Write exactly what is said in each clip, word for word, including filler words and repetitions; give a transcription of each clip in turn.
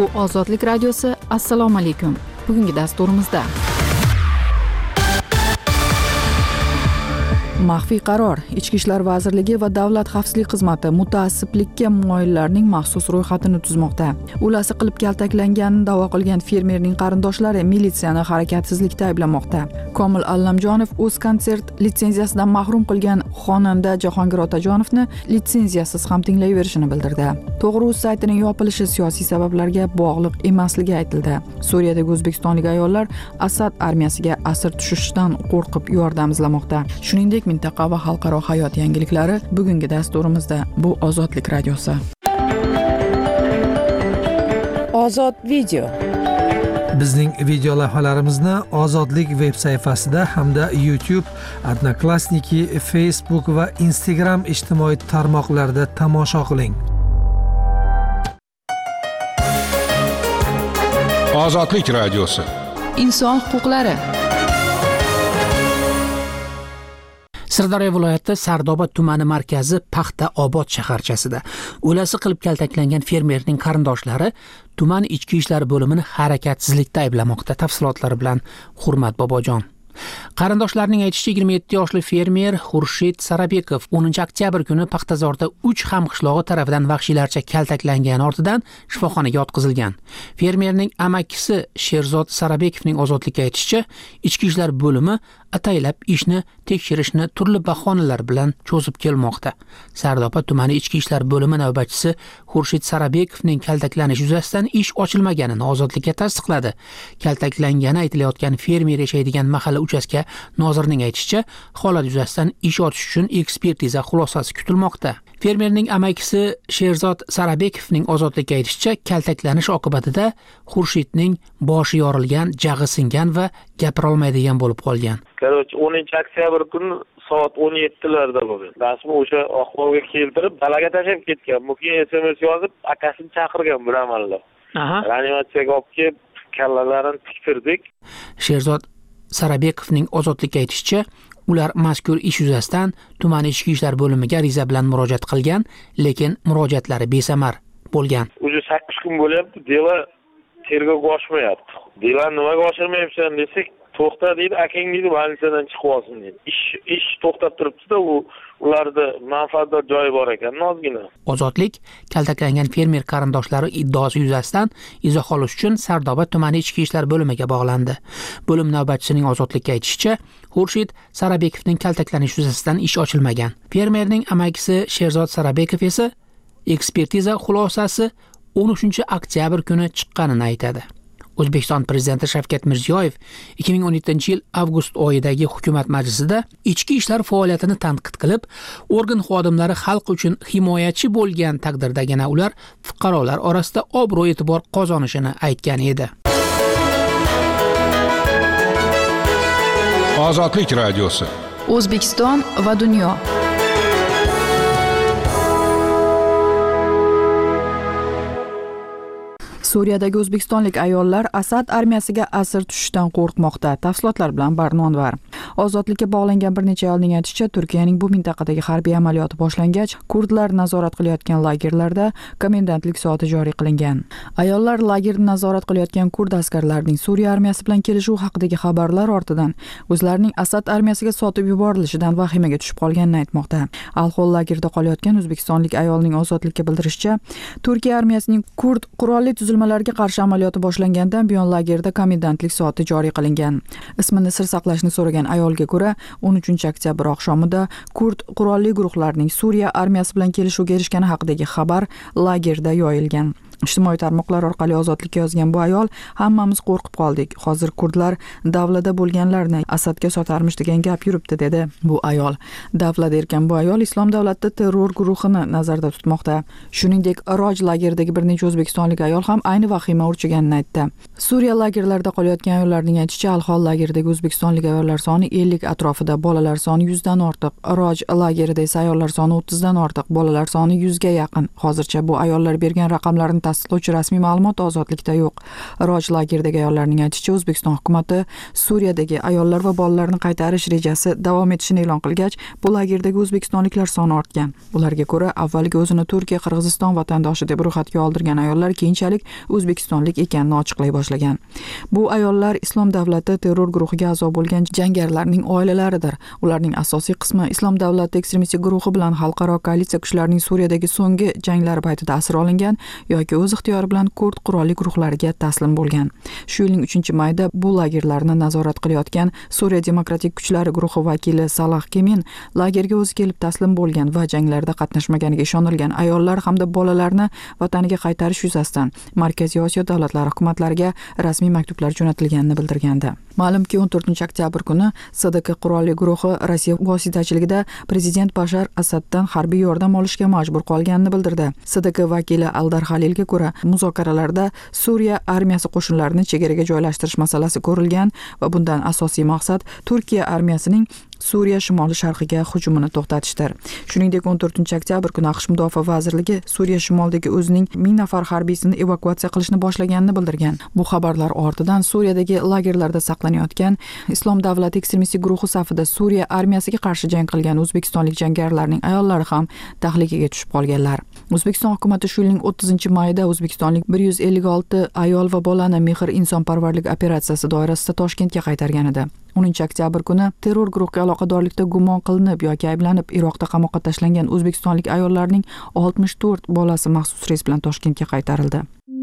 Bu Ozodlik radiosi. Assalomu alaykum. Bugungi dasturimizda maxfiy qaror, Ichki ishlar vazirligi va Davlat xavfsizlik xizmati mutaassiblikka moyillarning maxsus ro'yxatini tuzmoqda. O'lasi qilib kaltaklanganini da'vo qilgan fermerning qarindoshlari militsiyani harakatsizlikda ayblamoqda. Komil Allamjonov o'z konsert litsenziyasidan mahrum qilgan xonanda Jahongir Otajonovni litsenziyasiz ham tinglayverishini bildirdi. To'g'ri-uz saytining yopilishi siyosiy sabablarga bog'liq emasligi aytildi. Suriyadagi o'zbekistonlik ayollar Asad armiyasiga asir tushishdan qo'rqib yordam izlamoqda. Shuningdek, mintaqa va xalqaro hayot yangiliklari bugungi dasturimizda. Bu Ozodlik radiosi. Ozod video. Bizning video lavhalarimizni Ozodlik veb sayfasida hamda YouTube, Odnoklassniki, Facebook va Instagram ijtimoiy tarmoqlarida tomosha qiling. Ozodlik radiosi. Inson huquqlari. Sirdaryo viloyati Sardoba tumani markazi Paxta Obod shaharchasida o'lasi qilib kaltaklangan fermerning qarindoshlari tuman ichki ishlar bo'limini harakatsizlikda ayblamoqda. Tafsilotlari bilan Hurmat Bobojon. Qarindoshlarining aytishicha, yigirma yetti yoshli fermer Xurshid Sarabekov o'ninchi oktyabr kuni Paxtazorda uch hamqishlog'i tarafidan vahshiylarcha kaltaklangani ortidan shifoxonaga yotqizilgan. Fermerning amakisi Sherzod Sarabekovning ozodlikka aytishicha, ichki ishlar bo'limi ataylab ishni tekshirishni turli bahonalar bilan cho'zib kelmoqda. Sardoba tumani ichki ishlar bo'limi navbatchisi Xurshid Sarabekovning kaltaklanishi yuzasidan ish ochilmaganini ozodlikka tasdiqladi. Kaltaklangani aytilayotgan fermer yashaydigan mahalla uchastka nozirining aytishicha, holat yuzasidan ish ochish uchun ekspertiza xulosasi kutilmoqda. Fermerning amakisi Sherzod Sarabekovning ozodlikka aytishicha, kaltaklanish oqibatida Xurshidning boshi yorilgan, jag'i singan va gapira olmaydigan bo'lib qolgan. Короче, o'ninchi oktyabr kuni soat o'n yettilarda bo'lgan. Rasmi o'sha ahvolga keltirib, dalaga tashlab ketgan. Bu keyin S M S yozib, akasini chaqirgan bir amallab. Aha. Reanimatsiyaga olib kelib, kallalarini tiktirdik. Sherzod Sarabekovning ozodlikka aytishicha, ular mazkur ish yuzasidan tuman ichki ishlar bo'limiga ariza bilan murojaat qilgan, lekin murojaatlari besamar bo'lgan. Уже sakkiz kun bo'lyapti, deva tergovga oshmayapti. Deva nimaga oshirmayapsan desak, to'xta deydi, akang deydi, больницадан chiqib olsin deydi. Ish ish to'xtab turibdi-da, u ularda manfaatdor joyi bor ekan, ozgina. Ozodlik kaltaklangan fermer qarindoshlari iddaosi yuzasidan izoh olish uchun Sardoba tumani ichki ishlar bo'limiga bog'landi. Bo'lim navbatchisining ozodlikka aytishicha, Xurshid Sarabekovning kaltaklanishi yuzasidan ish ochilmagan. Fermerning amakisi Sherzod Sarabekov esa ekspertiza xulosasi o'n uchinchi oktyabr kuni chiqqanini aytadi. O'zbekiston prezidenti Shavkat Mirziyoyev ikki ming o'n yettinchi yil avgust oyidagi hukumat majlisida ichki ishlar faoliyatini tanqid qilib, organ xodimlari xalq uchun himoyachi bo'lgan taqdirdagina ular fuqarolar orasida obro' e'tibor qozonishini aytgan edi. Ozodlik radiosi. O'zbekiston va dunyo. Suriyadagi o'zbekistonlik ayollar Asad armiyasiga asir tushishdan qo'rqmoqda. Tafsilotlar bilan Barnonvar. Ozodlikka bog'langan bir necha ayolning aytishicha, Turkiyaning bu mintaqadagi harbiy amaliyoti boshlangach, kurdlar nazorat qilayotgan lagerlarda komendantlik soati joriy qilingan. Ayollar lagerni nazorat qilayotgan kurd askarlarining Suriya armiyasi bilan kelishuvi haqidagi xabarlar ortidan o'zlarining Asad armiyasiga sotib yuborilishidan vahimaga tushib qolganini aytmoqda. Al-Hol lagerda qolayotgan o'zbekistonlik ayolning ozodlikka bildirishicha, Turkiya armiyasining kurd qurolli tuzilmalarga qarshi amaliyoti boshlangandan buyon lagerda komendantlik soati joriy qilingan. Ismini sir saqlashni so'ragan ayolga ko'ra, o'n uchinchi oktyabr oqshomida kurd qurolli guruhlarining Suriya armiyasi bilan kelishuvga erishgani haqidagi xabar lagerda yoyilgan. Ijtimoiy tarmoqlar orqali ozodlikka yozgan bu ayol, hammamiz qo'rqib qoldik. Hozir kurdlar davlada bo'lganlarni Asadga sotarmish degan gap yuribdi, dedi bu ayol. Davlat erkan bu ayol Islom davlatida terror guruhini nazarda tutmoqda. Shuningdek, Roj lageridagi bir necha o'zbekistonlik ayol ham ayni vahima urchiganini aytdi. Suriya lagerlarida qolayotgan ayollarning aytishicha, Al-Hol lageridagi o'zbekistonlik ayollar soni ellik atrofida, bolalar soni yuzdan ortiq. Roj lagerida esa ayollar soni o'ttizdan ortiq, bolalar soni yuzga yaqin. Hozircha bu ayollar bergan raqamlarni tasdiqlovchi rasmiy ma'lumot ozodlikda yo'q. Roj lageridagi ayollarning aytishicha, O'zbekiston hukumati Suriyadagi ayollar va bolalarni qaytarish rejasi davom etishini e'lon qilgach, bu lagerdagi o'zbekistonliklar soni ortgan. Ularga ko'ra, avvaliga o'zini Turkiya, Qirg'iziston vatandoshi deb ro'yxatga oldirgan ayollar keyinchalik o'zbekistonlik ekanini ochiqlay boshlagan. Bu ayollar Islom davlati terror guruhiga a'zo bo'lgan jangarilarning oilalaridir. Ularning asosiy qismi Islom davlati ekstremistik guruhi bilan xalqaro koalitsiya kuchlarining Suriyadagi so'nggi janglari paytida asir olingan yoki o'z ixtiyori bilan kurd qurolli guruhlariga taslim bo'lgan. Shu yilning uchinchi mayida bu lagerlarni nazorat qilayotgan Suriya demokratik kuchlari guruhi vakili Salah Kemin lagerga o'zi kelib taslim bo'lgan va janglarda qatnashmaganiga ishonilgan ayollar hamda bolalarni vataniga qaytarish yuzasidan Markaziy Osiyo davlatlari hukumatlariga rasmiy maktublar jo'natilganini bildirgandi. Ma'lumki, o'n to'rtinchi oktyabr kuni S D K qurolli guruhi Rossiya vositachiligida prezident Bashar Asaddan harbiy yordam olishga majbur qolganini bildirdi. S D K vakili Aldar Halilga ko'ra, muzokaralarda Suriya armiyasi qo'shinlarini chegaraga joylashtirish masalasi ko'rilgan va bundan asosiy maqsad Turkiya armiyasining Suriya shimoli sharqiga hujumini to'xtatishdir. Shuningdek, o'n to'rtinchi oktyabr kuni AQSh Mudofaa vazirligi Suriya shimolidagi o'zining ming nafar harbiysini evakuatsiya qilishni boshlaganini bildirgan. Bu xabarlar ortidan Suriyadagi lagerlarda saqlanayotgan Islom davlati ekstremistik guruhi safida Suriya armiyasiga qarshi jang qilgan o'zbekistonlik jangarilarning ayollari ham tahlikaga tushib qolganlar. O'zbekiston hukumati shu yilning o'ttizinchi mayida o'zbekistonlik bir yuz ellik olti ayol va bolani mehr insonparvarlik operatsiyasi doirasida Toshkentga qaytargan edi. o'ninchi oktyabr kuni terror guruhiga aloqadorlikda gumon qilinib yoki ayblanib Iroqda qamoqqa tashlangan o'zbekistonlik ayollarning oltmish to'rt bolasi maxsus reys bilan Toshkentga qaytarildi.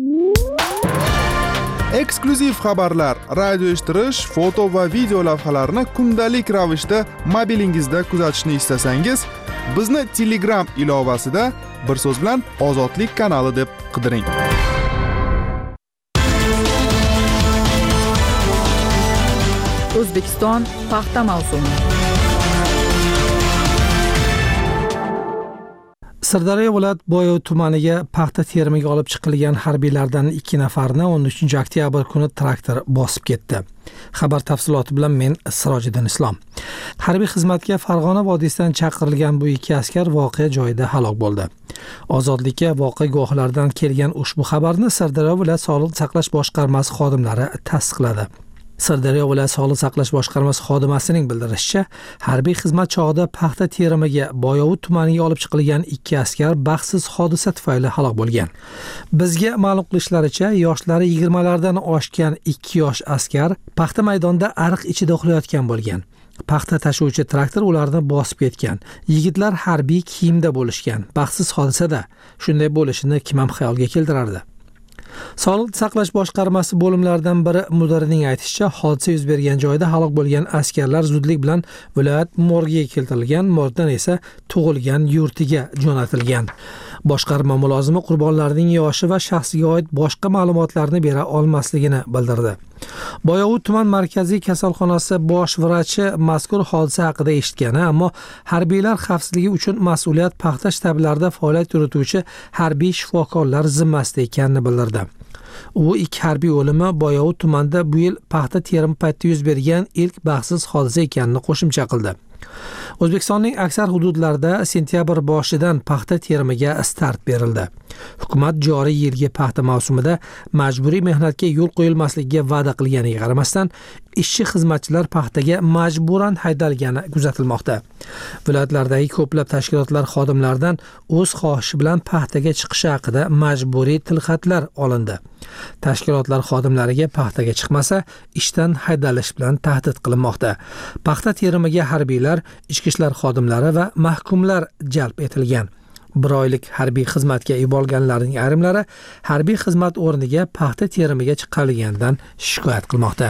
Eksklyuziv xabarlar, radio eshittirish, foto va video lavhalarni kundalik ravishda mobilingizda kuzatishni istasangiz, bizni Telegram ilovasida bir so'z bilan Ozodlik kanali deb qidiring. O'zbekiston paxta mavsumi. Sirdaryo viloyat Boyov tumaniga paxta terimiga olib chiqilgan harbiylardan ikki nafarni o'n uchinchi oktyabr kuni traktor bosib ketdi. Xabar tafsiloti bilan men Sirojiddin Islom. Harbiy xizmatga Farg'ona vodiysidan chaqirilgan bu ikki askar voqea joyida halok bo'ldi. Ozodlikka voqea guvohlaridan kelgan ushbu xabarni Sirdaryo viloyat Sog'liqni saqlash boshqarmasi xodimlari tasdiqladi. Sirdaryo viloyat Sog'liqni saqlash boshqarmasi xodimasining bildirishicha, harbiy xizmat chog'ida paxta terimiga Boyovut tumaniga olib chiqilgan ikki askar baxtsiz hodisa tufayli halok bo'lgan. Bizga ma'lum qilishlaricha, yoshlari yigirmalardan oshgan ikki yosh askar paxta maydonida ariq ichida uxlayotgan bo'lgan. Paxta tashuvchi traktor ularni bosib ketgan. Yigitlar harbiy kiyimda bo'lishgan. Baxtsiz hodisada shunday bo'lishini kim ham xayolga keltirardi? Sog'liqni saqlash boshqarmasi bo'limlaridan biri mudirining aytishicha, hodisa yuz bergan joyda halok bo'lgan askarlar zudlik bilan viloyat morgiga keltirilgan, morgdan esa tug'ilgan yurtiga jo'natilgan. Boshqarma mulozimi qurbonlarning yoshi va shaxsiga oid boshqa ma'lumotlarni bera olmasligini bildirdi. Boyovut tuman markaziy kasalxonasi bosh vrachi mazkur hodisa haqida eshitgani, ammo harbiylar xavfsizligi uchun mas'uliyat paxta shtablarida faoliyat yurituvchi harbiy shifokorlar zimmasida ekanini bildirdi. U ikki harbiy o'limi Boyovut tumanida bu yil paxta terimi paytida yuz bergan ilk baxtsiz hodisa ekanini qo'shimcha qildi. O'zbekistonning aksar hududlarida sentyabr boshidan paxta terimiga start berildi. Hukumat joriy yilgi paxta mavsumida majburiy mehnatga yo'l qo'yilmasligiga va'da qilganiga qaramasdan, ishchi xizmatchilar paxtaga majburan haydalgani kuzatilmoqda. Viloyatlardagi ko'plab tashkilotlar xodimlaridan o'z xohishi bilan paxtaga chiqishi haqida majburiy tilxatlar olindi. Tashkilotlar xodimlariga paxtaga chiqmasa, ishdan haydalish bilan tahdid qilinmoqda. Paxta terimiga harbiylar, ichki ishlar xodimlari va mahkumlar jalb etilgan. Bir oylik harbiy xizmatga yuborilganlarning ayrimlari harbiy xizmat o'rniga paxta terimiga chiqarilganidan shikoyat qilmoqda.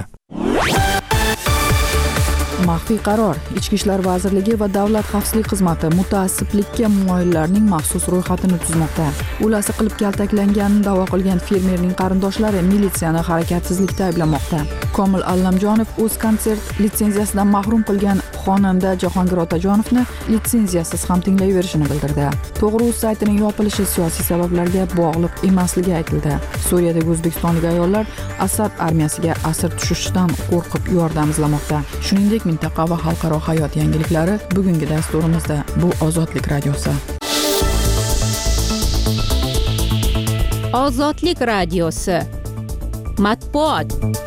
Maxfiy qaror. Ichki ishlar vazirligi va Davlat xavfsizlik xizmati mutaassiblikka moyillarning maxsus ro'yxatini tuzmoqda. Ulasi qilib kaltaklanganini da'vo qilgan fermerning qarindoshlari militsiyani harakatsizlikda ayblamoqda. Komil Allamjonov o'z konsert litsenziyasidan mahrum qilgan xonanda Jahongir Otajonovni litsenziyasiz ham tinglayverishini bildirdi. To'g'ri-uz saytining yopilishi siyosiy sabablarga bog'liq emasligi aytildi. Suriyadagi o'zbekistonlik ayollar Asad armiyasiga asir tushishdan qo'rqib yordam izlamoqda. Shuningdek, mintaqa va xalqaro hayot yangiliklari bugungi dasturimizda. Bu Ozodlik radiosi. Ozodlik radiosi. Matbuot.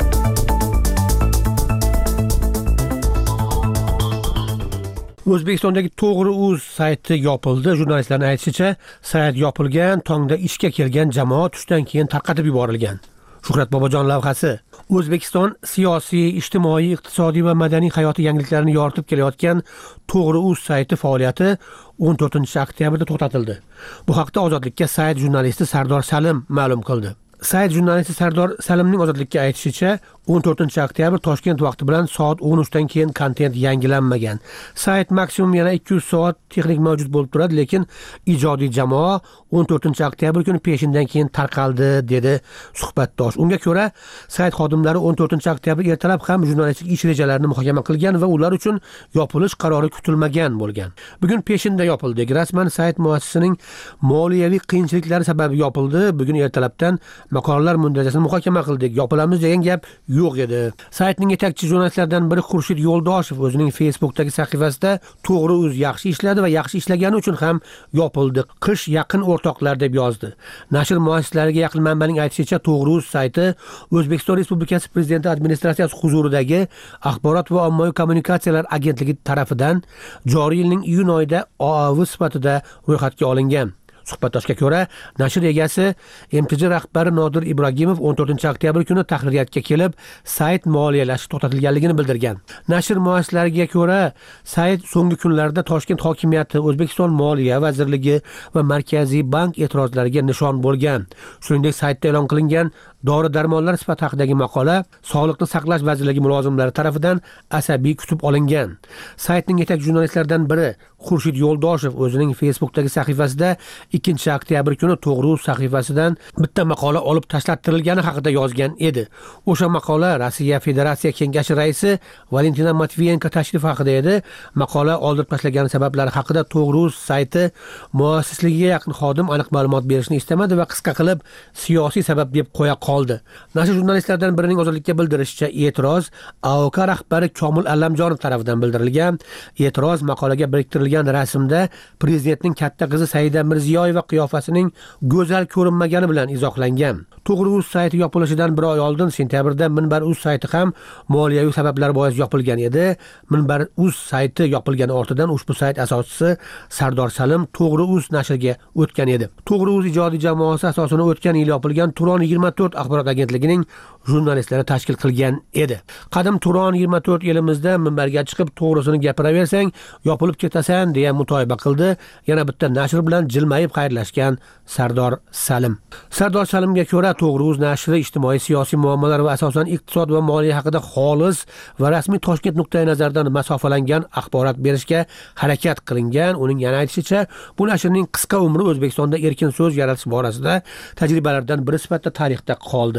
O'zbekistondagi To'g'ri.uz sayti yopildi. Jurnalistlarning aytishicha, sayt yopilgan, tongda ishga kelgan jamoa tushdan keyin tarqatib yuborilgan. Shuhrat Bobojon lavhasi. O'zbekiston siyosiy, ijtimoiy, iqtisodiy va madaniy hayoti yangiliklarini yoritib kelayotgan To'g'ri.uz sayti faoliyati o'n to'rtinchi oktyabrda to'xtatildi. Bu haqda Ozodlikka sayt jurnalisti Sardor Salim ma'lum qildi. Sayt jurnalisti Sardor Salimning Ozodlikka aytishicha, o'n to'rtinchi oktyabr Toshkent vaqti bilan soat o'n uchdan keyin kontent yangilanmagan. Sayt maksimum yana ikki yuz soat texnik mavjud bo'lib turadi, lekin ijodiy jamoa o'n to'rtinchi oktyabr kuni peshindan keyin tarqaldi, dedi suhbatdosh. Unga ko'ra, sayt xodimlari o'n to'rtinchi oktyabr ertalab ham jurnalistik ish rejalarini muhokama qilgan va ular uchun yopilish qarori kutilmagan bo'lgan. Bugun peshinda yopildi. Rasman sayt muassisining moliyaviy qiyinchiliklari sababli yopildi. Bugun ertalabdan maqolalar muntajasini muhokama qildik. Yopilamiz degan gap yo'q edi. Saytning yetakchi jurnalistlaridan biri Xurshid Yo'ldoshev o'zining Facebook'dagi sahifasida To'g'ri.uz yaxshi ishladi va yaxshi ishlagani uchun ham yopildi. Qish yaqin o'rtoqlar deb yozdi. Nashr muassislariga yaqin manbaning aytishicha, To'g'ri.uz sayti O'zbekiston Respublikasi Prezidenti administratsiyasi huzuridagi Axborot va ommaviy kommunikatsiyalar agentligi tomonidan joriy yilning iyun oyida O A V sifatida ro'yxatga olingan. Suhbatdoshga ko'ra, nashr egasi M T J rahbari Nodir Ibragimov o'n to'rtinchi oktyabr kuni tahririyatga kelib, sayt moliyalashi to'xtatilganligini bildirgan. Nashr muassislariga ko'ra, sayt so'nggi kunlarda Toshkent hokimiyati, O'zbekiston Moliya vazirligi va Markaziy bank e'tirozlariga nishon bo'lgan. Shuningdek, saytda e'lon qilingan dori-darmonlar sifati haqidagi maqola Sog'liqni saqlash vazirligi mulozimlari tomonidan asabiy kutib olingan. Saytning yetakchi jurnalistlaridan biri Xurshid Yo'ldoshev o'zining Facebook'dagi sahifasida ikkinchi oktyabr kuni To'g'ri.uz sahifasidan bitta maqola olib tashlatilgani haqida yozgan edi. O'sha maqola Rossiya Federatsiya Kengashi raisi Valentina Matviyenko tashrifi haqida edi. Maqola oldirib tashlagani sabablari haqida To'g'ri.uz sayti muassisligiga yaqin xodim aniq ma'lumot berishni istamadi va qisqa qilib siyosiy sabab deb qo'ya qoldi. Nashr jurnalistlaridan birining Ozodlikka bildirishicha, e'tiroz A O K rahbari Komil Allamjonov tomonidan bildirilgan. E'tiroz maqolaga biriktirilgan rasmda prezidentning katta qizi Saida Mirziyoyeva qiyofasining go'zal ko'rinmagani bilan izohlangan. To'g'ri.uz sayti yopilishidan bir oy oldin sentyabrda Minbar.uz sayti ham moliyaviy sabablar bois yopilgan edi. Minbar.uz sayti yopilgani ortidan ushbu sayt asoschisi Sardor Salim To'g'ri.uz nashriga o'tgan edi. To'g'ri.uz ijodiy jamoasi asosini o'tgan yil yopilgan Turon yigirma to'rt axborot agentligining jurnalistlari tashkil qilgan edi. Qadim Turon yigirma to'rt elimizda minbarga chiqib to'g'risini gapiraversang, yopilib ketasan deya mutoyiba qildi. Yana bitta nashr bilan jilmayib xayrlashgan Sardor Salim. Sardor Salimga ko'ra, To'g'ri.uz nashri ijtimoiy siyosiy muammolar va asosan iqtisod va moliya haqida xolis va rasmiy Toshkent nuqtai nazaridan masofalangan axborot berishga harakat qilingan. Uning yana aytishicha, bu nashrning qisqa umri O'zbekistonda erkin so'z yaratish borasida tajribalardan biri sifatida tarixda qoldi.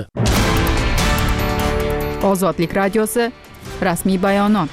Ozodlik radiosi rasmiy bayonot.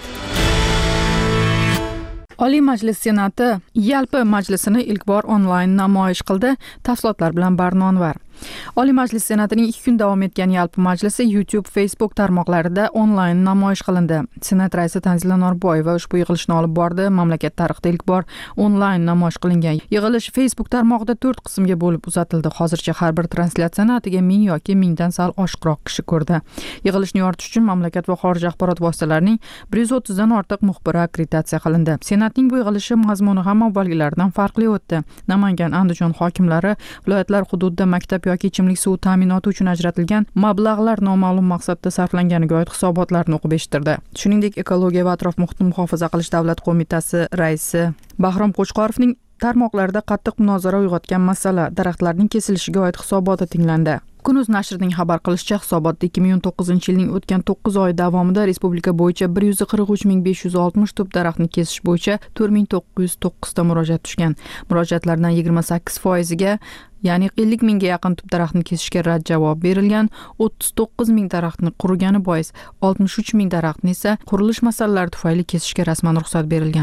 Oliy Majlis Senati Yalpi majlisini ilk bor onlayn namoyish qildi. Tafsilotlar bilan Barnonvar. Oliy Majlis Senatining ikki kun davom etgan Yalpi majlisi YouTube, Facebook tarmoqlarida onlayn namoyish qilindi. Senat raisi Tanzila Norboyeva ushbu yig'ilishni olib bordi. Mamlakat tarixida ilk bor onlayn namoyish qilingan yig'ilish Facebook tarmog'ida to'rt qismga bo'lib uzatildi. Hozircha har bir translyatsiyani atiga ming yoki mingdan sal oshiqroq kishi ko'rdi. Yig'ilishni yoritish uchun mamlakat va xorij axborot vositalarining bir yuz o'ttizdan ortiq muxbiri akkreditatsiya qilindi. Senatning bu yig'ilishi mazmuni ham avvalgilaridan farqli o'tdi. Namangan, Andijon hokimlari viloyatlar hududida maktab yoki ichimlik suvi ta'minoti uchun ajratilgan mablag'lar noma'lum maqsadda sarflanganiga oid hisobotlarni o'qib eshittirdi. Shuningdek, Ekologiya va atrof muhitni muhofaza qilish davlat qo'mitasi raisi Bahrom Qo'chqorovning tarmoqlarda qattiq munozara uyg'otgan masala daraxtlarning kesilishiga oid hisoboti tinglandi. Kunuz nashrining xabar qilishicha, hisobotda ikki ming o'n to'qqizinchi yilning o'tgan to'qqiz oy davomida respublika bo'yicha bir yuz qirq uch ming besh yuz oltmish tup daraxtni kesish bo'yicha to'rt ming to'qqiz yuz to'qqiz ta murojaat tushgan. Murojaatlardan yigirma sakkiz foiziga, ya'ni ellik mingga yaqin tup daraxtni kesishga rad javob berilgan. o'ttiz to'qqiz ming daraxtni qurigani bois oltmish uch ming daraxtni esa qurilish masalalari tufayli kesishga rasman ruxsat berilgan.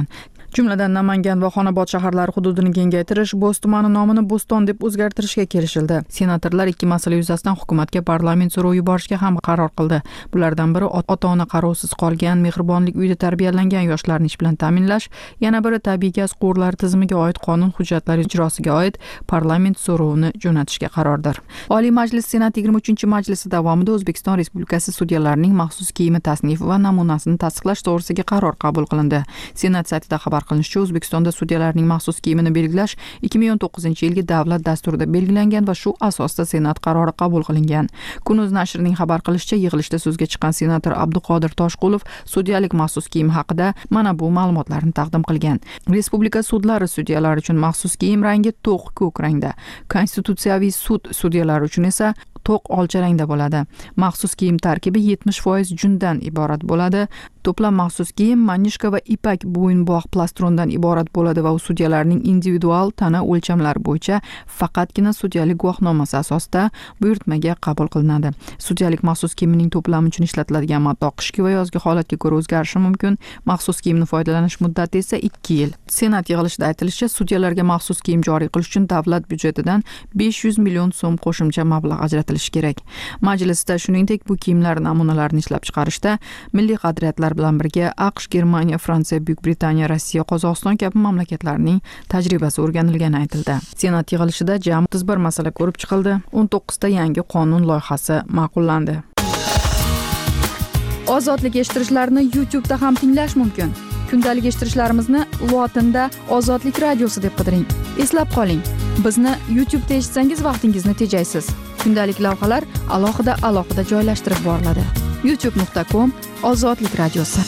Jumladan Namangan va Xonobod shaharlari hududini kengaytirish, Bo'z tumani nomini Bo'ston deb o'zgartirishga kelishildi. Senatorlar ikki masala yuzasidan hukumatga parlament so'rovi yuborishga ham qaror qildi. Bulardan biri ota-ona qarovsiz qolgan, mehribonlik uyida tarbiyalangan yoshlarni ish bilan ta'minlash, yana biri tabiiy gaz quvurlari tizimiga oid qonun hujjatlari ijrosiga oid parlament so'rovini jo'natishga qarordir. Oliy Majlis Senat yigirma uchinchi majlisi davomida O'zbekiston Respublikasi sudyalarining maxsus kiyimi tasnifi va namunasini tasdiqlash to'g'risida qaror qabul qilindi. Senat saytida xabar qilinishicha, O'zbekistonda sudyalarning maxsus kiyimini belgilash ikki ming o'n to'qqizinchi yilgi davlat dasturida belgilangan va shu asosda Senat qarori qabul qilingan. Kun.uz nashrining xabar qilishicha, yig'ilishda so'zga chiqqan senator Abduqodir Toshqulov sudyalik maxsus kiyim haqida mana bu ma'lumotlarni taqdim qilgan. Respublika sudlari sudyalari uchun maxsus kiyim rangi to'q ko'k rangda, Konstitutsiyaviy sud sudyalari uchun esa to'q olcha rangda bo'ladi. Maxsus kiyim tarkibi yetmish foiz jundan iborat bo'ladi. To'plam maxsus kiyim manishka va ipak bo'yinbog' plastrondan iborat bo'ladi va u sudyalarning individual tana o'lchamlari bo'yicha faqatgina sudyalik guvohnomasi asosida buyurtmaga qabul qilinadi. Sudyalik maxsus kiyimining to'plami uchun ishlatiladigan matoh qishki va yozgi holatga ko'ra o'zgarishi mumkin. Maxsus kiyimni foydalanish muddati esa ikki yil. Senat yig'ilishida aytilishicha, sudyalarga maxsus kiyim joriy qilish uchun davlat byudjetidan besh yuz million so'm qo'shimcha mablag' ajratilishi kerak. Majlisda shuningdek bu kiyimlar namunalarini ishlab chiqarishda milliy qadriyatlar bilan birga AQSh, Germaniya, Fransiya, Buyuk Britaniya, Rossiya, Qozog'iston kabi mamlakatlarning tajribasi o'rganilgani aytildi. Senat yig'ilishida jami o'ttiz bir masala ko'rib chiqildi. o'n to'qqizta yangi qonun loyihasi ma'qullandi. Ozodlik eshittirishlarini YouTube'da ham tinglash mumkin. Kundalik eshittirishlarimizni lotinda Ozodlik radiosi deb qidiring. Eslab qoling, bizni YouTube'da eshitsangiz vaqtingizni tejaysiz. Kundalik lavhalar alohida alohida joylashtirib boriladi. youtube nuqta com Ozodlik radiosi.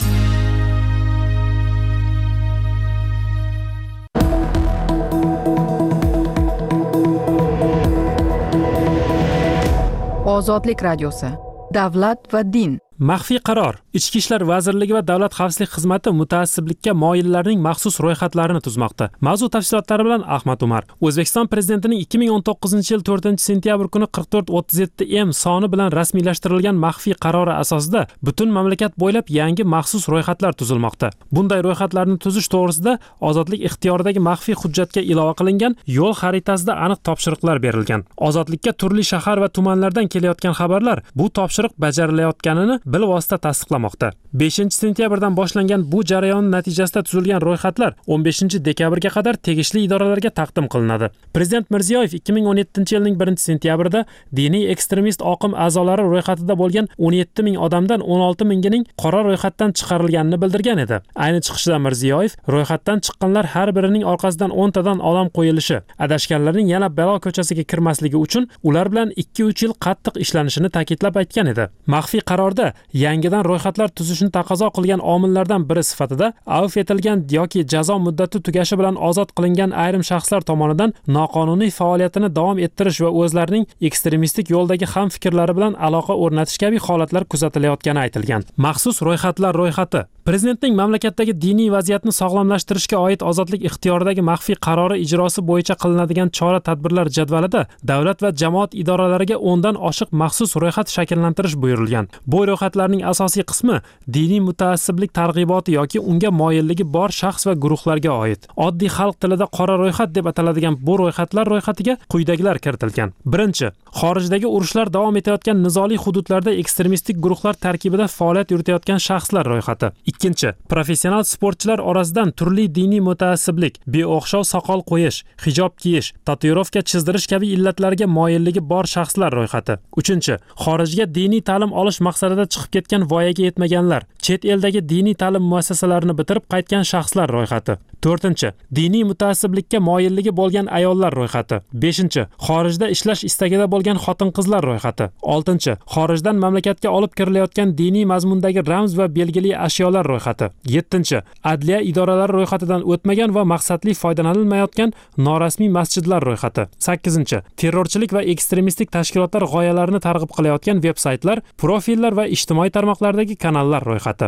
Ozodlik radiosi. Davlat va din. Maxfiy qaror. Ichki ishlar vazirligi va davlat xavfsizlik xizmati mutaassiblikka moyillarning maxsus ro'yxatlarini tuzmoqda. Mavzu tafsilotlari bilan Ahmad Umar. O'zbekiston prezidentining ikki ming o'n to'qqizinchi yil to'rtinchi sentyabr kuni qirq to'rt o'ttiz yetti M soni bilan rasmiylashtirilgan maxfiy qarori asosida butun mamlakat bo'ylab yangi maxsus ro'yxatlar tuzilmoqda. Bunday ro'yxatlarni tuzish to'g'risida Ozodlik ixtiyoridagi maxfiy hujjatga ilova qilingan yo'l xaritasida aniq topshiriqlar berilgan. Ozodlikka turli shahar va tumanlardan kelayotgan xabarlar bu topshiriq bajarilayotganini bilvosita tasdiqlamoqda. beshinchi sentyabrdan boshlangan bu jarayon natijasida tuzilgan ro'yxatlar o'n beshinchi dekabrga qadar tegishli idoralarga taqdim qilinadi. Prezident Mirziyoyev ikki ming o'n yettinchi yilning birinchi sentyabrida diniy ekstremist oqim a'zolari ro'yxatida bo'lgan o'n yetti ming odamdan o'n olti mingining qora ro'yxatdan chiqarilganini bildirgan edi. Ayni chiqishida Mirziyoyev ro'yxatdan chiqqanlar har birining orqasidan o'ntadan odam qo'yilishi, adashganlarning yana balo ko'chasiga kirmasligi uchun ular bilan ikki uch yil qattiq ishlanishini ta'kidlab aytgan edi. Maxfiy qarorda yangidan ro'yxatlar tuzishni taqozo qilgan omillardan biri sifatida avf etilgan yoki jazo muddati tugashi bilan ozod qilingan ayrim shaxslar tomonidan noqonuniy faoliyatini davom ettirish va o'zlarining ekstremistik yo'ldagi ham fikrlari bilan aloqa o'rnatish kabi holatlar kuzatilayotgani aytilgan. Maxsus ro'yxatlar ro'yxati Prezidentning mamlakatdagi diniy vaziyatni sog'lomlashtirishga oid Ozodlik ixtiyoridagi maxfiy qarori ijrosi bo'yicha qilinadigan chora-tadbirlar jadvalida davlat va jamoat idoralariga o'ndan oshiq maxsus ro'yxat shakllantirish buyurilgan. Bu ro'yxatlarning asosiy qismi diniy mutaassiblik targ'iboti yoki unga moyilligi bor shaxs va guruhlarga oid. Oddiy xalq tilida qora ro'yxat deb ataladigan bu ro'yxatlar ro'yxatiga quyidagilar kiritilgan. Birinchi, xorijdagi urushlar davom etayotgan nizoli hududlarda ekstremistik guruhlar tarkibida faoliyat yuritayotgan shaxslar ro'yxati. Ikkinchi, professional sportchilar orasidan turli diniy mutaassiblik, beo'xshov soqol qo'yish, hijob kiyish, tatuirovka chizdirish kabi illatlarga moyilligi bor shaxslar ro'yxati. Uchinchi, xorijga diniy ta'lim olish maqsadida chiqib ketgan voyaga yetmaganlar, chet eldagi diniy ta'lim muassasalarini bitirib qaytgan shaxslar ro'yxati. To'rtinchi, diniy mutaassiblikka moyilligi bo'lgan ayollar ro'yxati. Beshinchi, xorijda ishlash istagida bo'lgan xotin-qizlar ro'yxati. Oltinchi, xorijdan mamlakatga olib kirilayotgan diniy mazmundagi ramz va belgili ashyolar ro'yxati. Yettinchi, adliya idoralari ro'yxatidan o'tmagan va maqsadli foydalanilmayotgan norasmiy masjidlar ro'yxati. Sakkizinchi, terrorchilik va ekstremistik tashkilotlar g'oyalarini targ'ib qilayotgan veb-saytlar, profillar va ijtimoiy tarmoqlardagi kanallar ro'yxati.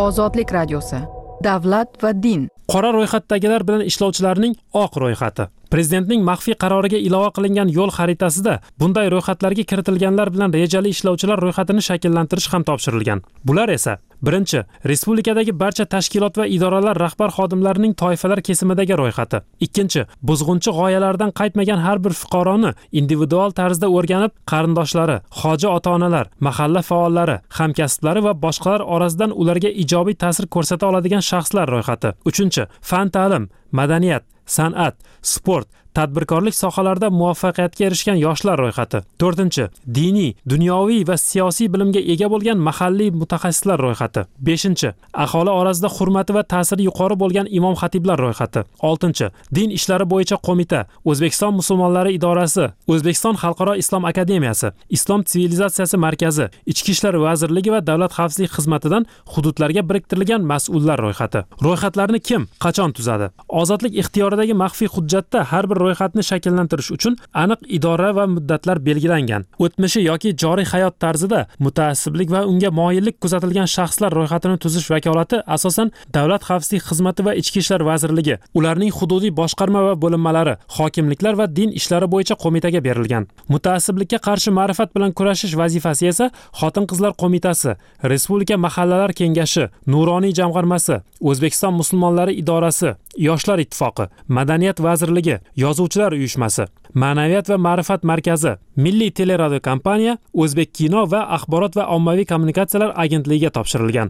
Ozodlik radiosi. Davlat va din. Qora ro'yxatdagilar bilan ishlovchilarning oq ro'yxati. Prezidentning maxfiy qaroriga ilova qilingan yo'l xaritasida bunday ro'yxatlarga kiritilganlar bilan rejali ishlovchilar ro'yxatini shakllantirish ham topshirilgan. Bular esa: birinchi, respublikadagi barcha tashkilot va idoralar rahbar xodimlarining toifalar kesimidagi ro'yxati. Ikkinchi, buzg'unchi g'oyalardan qaytmagan har bir fuqaroni individual tarzda o'rganib, qarindoshlari, hoji ota-onalar, mahalla faollari, hamkasblari va boshqalar orasidan ularga ijobiy ta'sir ko'rsata oladigan shaxslar ro'yxati. Uchinchi, fan ta'lim, madaniyat, san'at, sport, tadbirkorlik sohalarida muvaffaqiyatga erishgan yoshlar ro'yxati. To'rtinchi, diniy, dunyoviy va siyosiy bilimga ega bo'lgan mahalliy mutaxassislar ro'yxati. Beshinchi, aholi orasida hurmati va ta'siri yuqori bo'lgan imom xatiblar ro'yxati. Oltinchi, din ishlari bo'yicha qo'mita, O'zbekiston musulmonlari idorasi, O'zbekiston xalqaro islom akademiyasi, Islom sivilizatsiyasi markazi, Ichki ishlar vazirligi va davlat xavfsizlik xizmatidan hududlarga biriktirilgan mas'ullar ro'yxati. Ro'yxatlarni kim, qachon tuzadi? Ozodlik ixtiyoridagi maxfiy hujjatda har bir ro'yxatni shakllantirish uchun aniq idora va muddatlar belgilangan. O'tmishi yoki joriy hayot tarzida mutaassiblik va unga moyillik kuzatilgan shaxslar ro'yxatini tuzish vakolati asosan Davlat xavfsizlik xizmati va Ichki ishlar vazirligi, ularning hududiy boshqarma va bo'linmalari, hokimliklar va din ishlari bo'yicha qo'mitaga berilgan. Mutaassiblikka qarshi ma'rifat bilan kurashish vazifasi esa Xotin-qizlar qo'mitasi, Respublika mahallalar kengashi, Nuroniy jamg'armasi, O'zbekiston musulmonlari idorasi, Yoshlar ittifoqi, Madaniyat vazirligi, Yozuvchilar uyushmasi, Ma'naviyat va ma'rifat markazi, Milliy teleradio kompaniya, O'zbek kino va axborot va ommaviy kommunikatsiyalar agentligiga topshirilgan.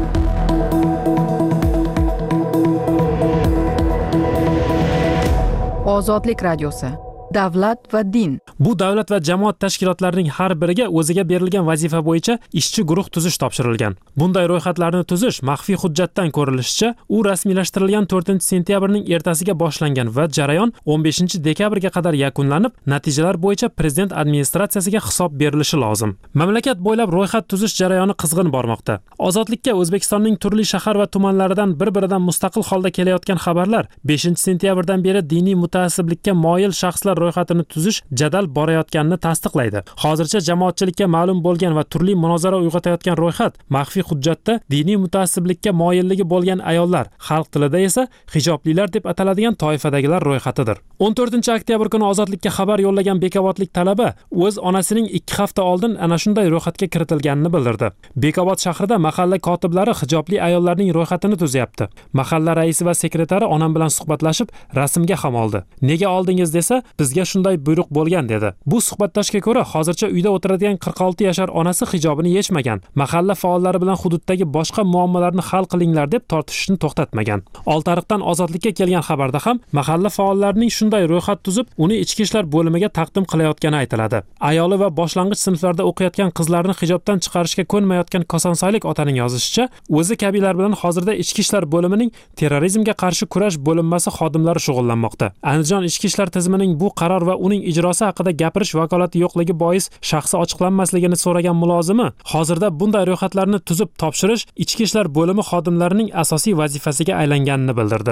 Ozodlik radiosi. Davlat va din. Bu davlat va jamoat tashkilotlarining har biriga o'ziga berilgan vazifa bo'yicha ishchi guruh tuzish topshirilgan. Bunday ro'yxatlarni tuzish maxfiy hujjatdan ko'rilishicha, u rasmiylashtirilgan to'rtinchi sentyabrning ertasiga boshlangan va jarayon o'n beshinchi dekabrga qadar yakunlanib, natijalar bo'yicha prezident administratsiyasiga hisob berilishi lozim. Mamlakat bo'ylab ro'yxat tuzish jarayoni qizg'in bormoqda. Ozodlikka O'zbekistonning turli shahar va tumanlaridan bir-biridan mustaqil holda kelayotgan xabarlar beshinchi sentyabrdan beri diniy mutaassiblikka moyil shaxslar ro'yxatini tuzish jadal borayotganini tasdiqlaydi. Hozircha jamoatchilikka ma'lum bo'lgan va turli munozara uyg'otayotgan ro'yxat maxfiy hujjatda diniy mutaassiblikka moyilligi bo'lgan ayollar, xalq tilida esa hijoblilar deb ataladigan toifadagilar ro'yxatidir. o'n to'rtinchi oktyabr kuni Ozodlikka xabar yo'llagan Bekobodlik talaba o'z onasining ikki hafta oldin ana shunday ro'yxatga kiritilganini bildirdi. Bekobod shahrida mahalla kotiblari hijobli ayollarning ro'yxatini tuzyapti. Mahalla raisi va sekretari onam bilan suhbatlashib, rasmga ham oldi. Nega oldingiz desa, bizga shunday buyruq bo'lgan dedi. Bu suhbatdoshga ko'ra, hozircha uyda o'tiradigan qirq olti yashar onasi hijobini yechmagan. Mahalla faollari bilan hududdagi boshqa muammolarni hal qilinglar deb tortishishni to'xtatmagan. Oltiariqdan Ozodlikka kelgan xabarda ham mahalla faollarining shunday ro'yxat tuzib, uni ichki ishlar bo'limiga taqdim qilayotgani aytiladi. Ayoli va boshlang'ich sinflarda o'qiyotgan qizlarni hijobdan chiqarishga ko'nmayotgan Kosonsoylik otaning yozishicha, o'zi kabilar bilan hozirda ichki ishlar bo'limining terrorizmga qarshi kurash bo'linmasi xodimlari shug'ullanmoqda. Andijon ichki ishlar tizimining bu qaror va uning ijrosi haqida gapirish vakolati yo'qligi bois shaxsi ochiqlanmasligini so'ragan mulozimi, hozirda bunday ro'yxatlarni tuzib topshirish ichki ishlar bo'limi xodimlarining asosiy vazifasiga aylanganini bildirdi.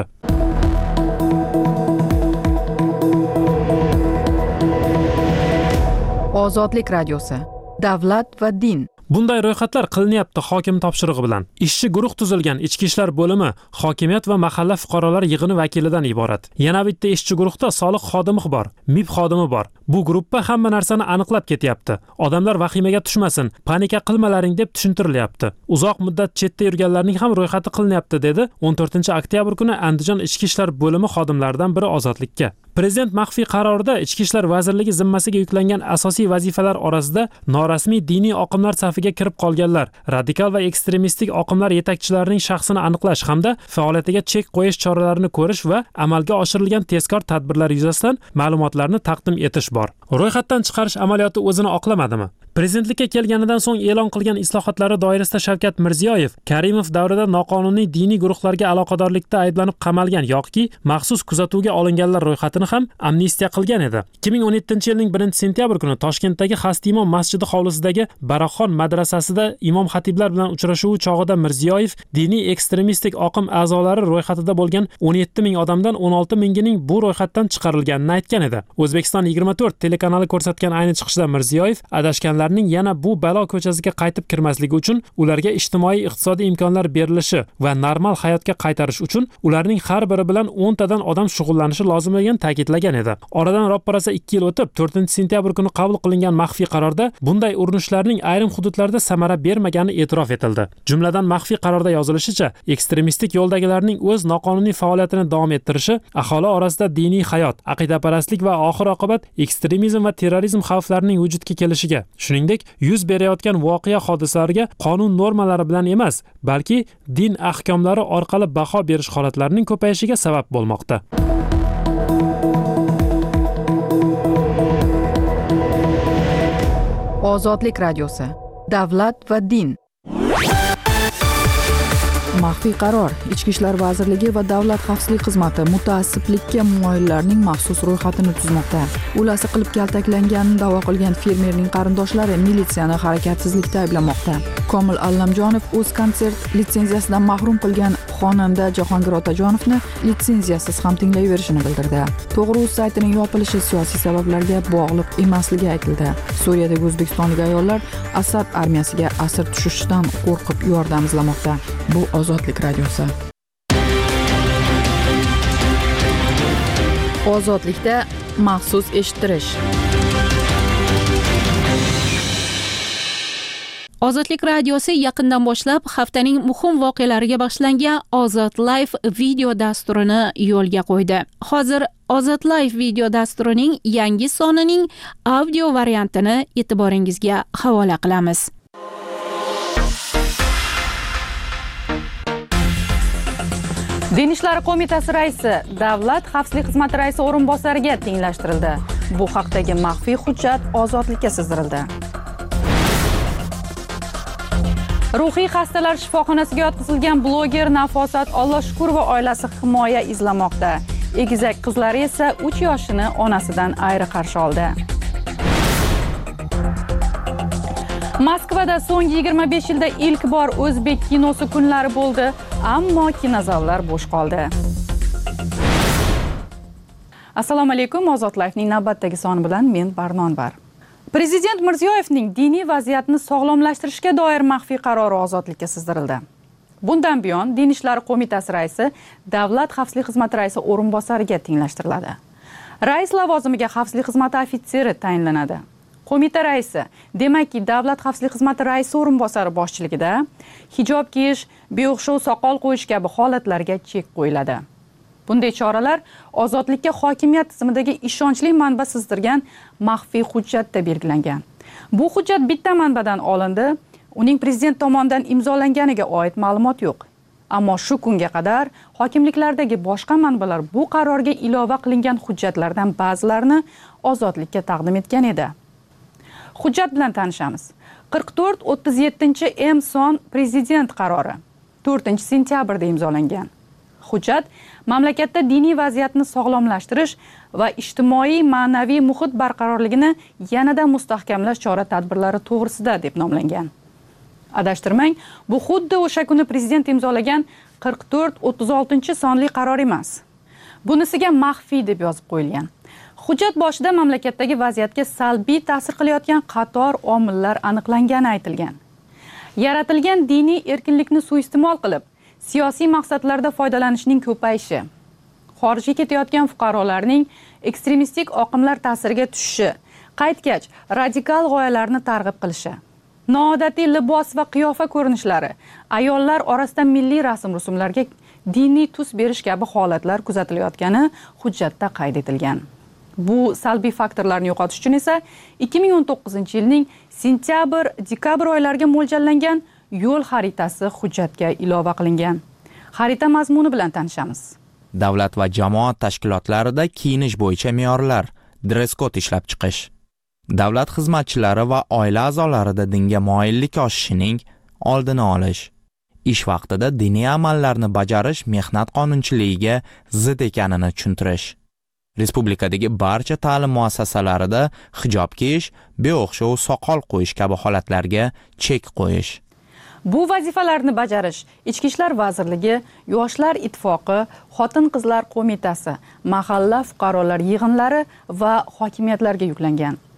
Ozodlik radiosi. Davlat va din. Bunday ro'yxatlar qilinyapti hokim topshirig'i bilan. Ishchi guruh tuzilgan ichki ishlar bo'limi, hokimiyat va mahalla fuqarolar yig'ini vakilidan iborat. Yana bitta ishchi guruhda soliq xodimi bor, M I B xodimi bor. Bu guruhda hamma narsani aniqlab ketyapti. Odamlar vahimaga tushmasin, panika qilmalaring deb tushuntirilyapti. Uzoq muddat chetda yurganlarning ham ro'yxati qilinyapti dedi o'n to'rtinchi oktyabr kuni Andijon ichki ishlar bo'limi xodimlaridan biri Ozodlikka. Prezident maxfiy qarorida Ichki ishlar vazirligi zimmasiga yuklangan asosiy vazifalar orasida norasmiy diniy oqimlar safiga kirib qolganlar, radikal va ekstremistik oqimlar yetakchilarining shaxsini aniqlash hamda faoliyatiga chek qo'yish choralarini ko'rish va amalga oshirilgan tezkor tadbirlar yuzasidan ma'lumotlarni taqdim etish bor. Ro'yxatdan chiqarish amaliyoti o'zini oqlamadimi? Prezidentlikka kelganidan so'ng e'lon qilgan islohotlari doirasida Shavkat Mirziyoyev Karimov davrida noqonuniy diniy guruhlarga aloqadorlikda ayblanib qamalgan yoki maxsus kuzatuvga olinganlar ro'yxatini ham amnistiya qilgan edi. ikki ming o'n yettinchi yilning birinchi sentyabr kuni Toshkentdagi Xastimon masjidi hovlisidagi Baraxon madrasasida imom xatiblar bilan uchrashuvi chog'ida Mirziyoyev diniy ekstremistik oqim a'zolari ro'yxatida bo'lgan o'n yetti ming odamdan o'n olti mingining bu ro'yxatdan chiqarilganini aytgan edi. O'zbekiston yigirma to'rt telekanali ko'rsatgan ayni chiqishda Mirziyoyev adashganlar yana bu balo ko'chasiga qaytib kirmasligi uchun ularga ijtimoiy iqtisodiy imkonlar berilishi va normal hayotga qaytarish uchun ularning har biri bilan o'n tadan odam shug'ullanishi lozimligini ta'kidlagan edi. Oradan ropparasa ikki yil o'tib, to'rtinchi sentyabr kuni qabul qilingan maxfiy qarorda bunday urinishlarning ayrim hududlarda samara bermagani e'tirof etildi. Jumladan maxfiy qarorda yozilishicha, ekstremistik yo'ldagilarning o'z noqonuniy faoliyatini davom ettirishi aholi orasida diniy hayot, aqidaparastlik va oxir-oqibat ekstremizm va terrorizm xavflarining vujudga kelishiga, shuningdek, yuz berayotgan voqea hodisalariga qonun normalari bilan emas, balki din ahkomlari orqali baho berish holatlarining ko'payishiga sabab bo'lmoqda. Ozodlik radiosi. Davlat va din. Maxfiy qaror. Ichki ishlar vazirligi va Davlat xavfsizlik xizmati mutaassiblikka moyillarning maxsus ro'yxatini tuzmoqda. O'lasi qilib kaltaklanganini da'vo qilgan fermerning qarindoshlari militsiyani harakatsizlikda ayblamoqda. Komil Allamjonov o'z konsert litsenziyasidan mahrum qilgan xonanda Jahongir Otajonovni litsenziyasiz ham tinglayverishini bildirdi. To'g'ri-uz saytining yopilishi siyosiy sabablarga bog'liq emasligi aytildi. Suriyadagi o'zbekistonlik ayollar Asad armiyasiga asir tushishdan qo'rqib yordam izlamoqda. Bu Ozodlik radiosi. Ozodlikda maxsus eshittirish. Ozodlik radiosi yaqindan boshlab haftaning muhim voqealariga bag'ishlangan Ozod Live video dasturini yo'lga qo'ydi. Hozir Ozod Live video dasturining yangi sonining audio variantini e'tiboringizga havola qilamiz. Din ishlari qo'mitasi raisi Davlat xavfsizlik xizmati raisi o'rinbosariga tenglashtirildi. Bu haqdagi maxfiy hujjat ozodlikka sizdirildi. Ruhiy xastalar shifoxonasiga yotqizilgan bloger Nafosat Allohshukurova oilasi himoya izlamoqda. Egizak qizlari esa uch yoshini onasidan ayri qarshi oldi. Moskvada so'nggi yigirma besh yilda ilk bor o'zbek kinosi kunlari bo'ldi, ammo kinozallar bo'sh qoldi. Assalomu alaykum, Ozod Live'ning navbatdagi soni bilan men Barnonbar. Prezident Mirziyoyevning diniy vaziyatni sog'lomlashtirishga doir maxfiy qarori ozodlikka sizdirildi. Bundan buyon Din ishlari qo'mitasi raisi Davlat xavfsizlik xizmati raisi o'rinbosariga tenglashtiriladi. Rais lavozimiga xavfsizlik xizmati ofitseri tayinlanadi. Qo'mita raisi, demakki Davlat xavfsizlik xizmati raisi o'rinbosari boshchiligida hijob kiyish, beo'xshov soqol qo'yish kabi holatlarga chek qo'yiladi. Bunday choralar ozodlikka hokimiyat tizimidagi ishonchli manba sizdirgan maxfiy hujjatda belgilangan. Bu hujjat bitta manbadan olindi, uning prezident tomonidan imzolanganiga oid ma'lumot yo'q. Ammo shu kunga qadar hokimliklardagi boshqa manbalar bu qarorga ilova qilingan hujjatlardan ba'zilarini ozodlikka taqdim etgan edi. Hujjat bilan tanishamiz. qirq to'rt o'ttiz yettinchi M son prezident qarori to'rtinchi sentyabrda imzolangan. Hujjat mamlakatda diniy vaziyatni sog'lomlashtirish va ijtimoiy ma'naviy muhit barqarorligini yanada mustahkamlash chora-tadbirlari to'g'risida deb nomlangan. Adashtirmang, bu xuddi o'sha kuni prezident imzolagan qirq to'rt o'ttiz oltinchi sonli qaror emas. Bunisiga maxfiy deb yozib qo'yilgan. Hujjat boshida mamlakatdagi vaziyatga salbiy ta'sir qilayotgan qator omillar aniqlangani aytilgan. Yaratilgan diniy erkinlikni suiiste'mol qilib, siyosiy maqsadlarda foydalanishning ko'payishi, xorijga ketayotgan fuqarolarning ekstremistik oqimlar ta'siriga tushishi, qaytgach radikal g'oyalarni targ'ib qilishi, noodatiy libos va qiyofa ko'rinishlari, ayollar orasida milliy rasm-rusumlarga diniy tus berish kabi holatlar kuzatilayotgani hujjatda qayd etilgan. Bu salbiy faktorlarni yo'qotish uchun esa ikki ming o'n to'qqizinchi yilning sentyabr-dekabr oylariga mo'ljallangan yo'l xaritasi hujjatga ilova qilingan. Xarita mazmuni bilan tanishamiz. Davlat va jamoat tashkilotlarida kiyinish bo'yicha me'yorlar, dress-kod ishlab chiqish. Davlat xizmatchilari va oila a'zolarida dinga moyillik oshishining oldini olish. Ish vaqtida diniy amallarni bajarish mehnat qonunchiligiga zid ekanini tushuntirish. Respublikadagi barcha ta'lim muassasalarida hijob kiyish, beo'xshov soqol qo'yish kabi holatlarga chek qo'yish. Bu vazifalarni bajarish Ichki ishlar vazirligi, Yoshlar ittifoqi, Xotin-qizlar qo'mitasi, mahalla fuqarolar yig'inlari va hokimiyatlarga yuklangan.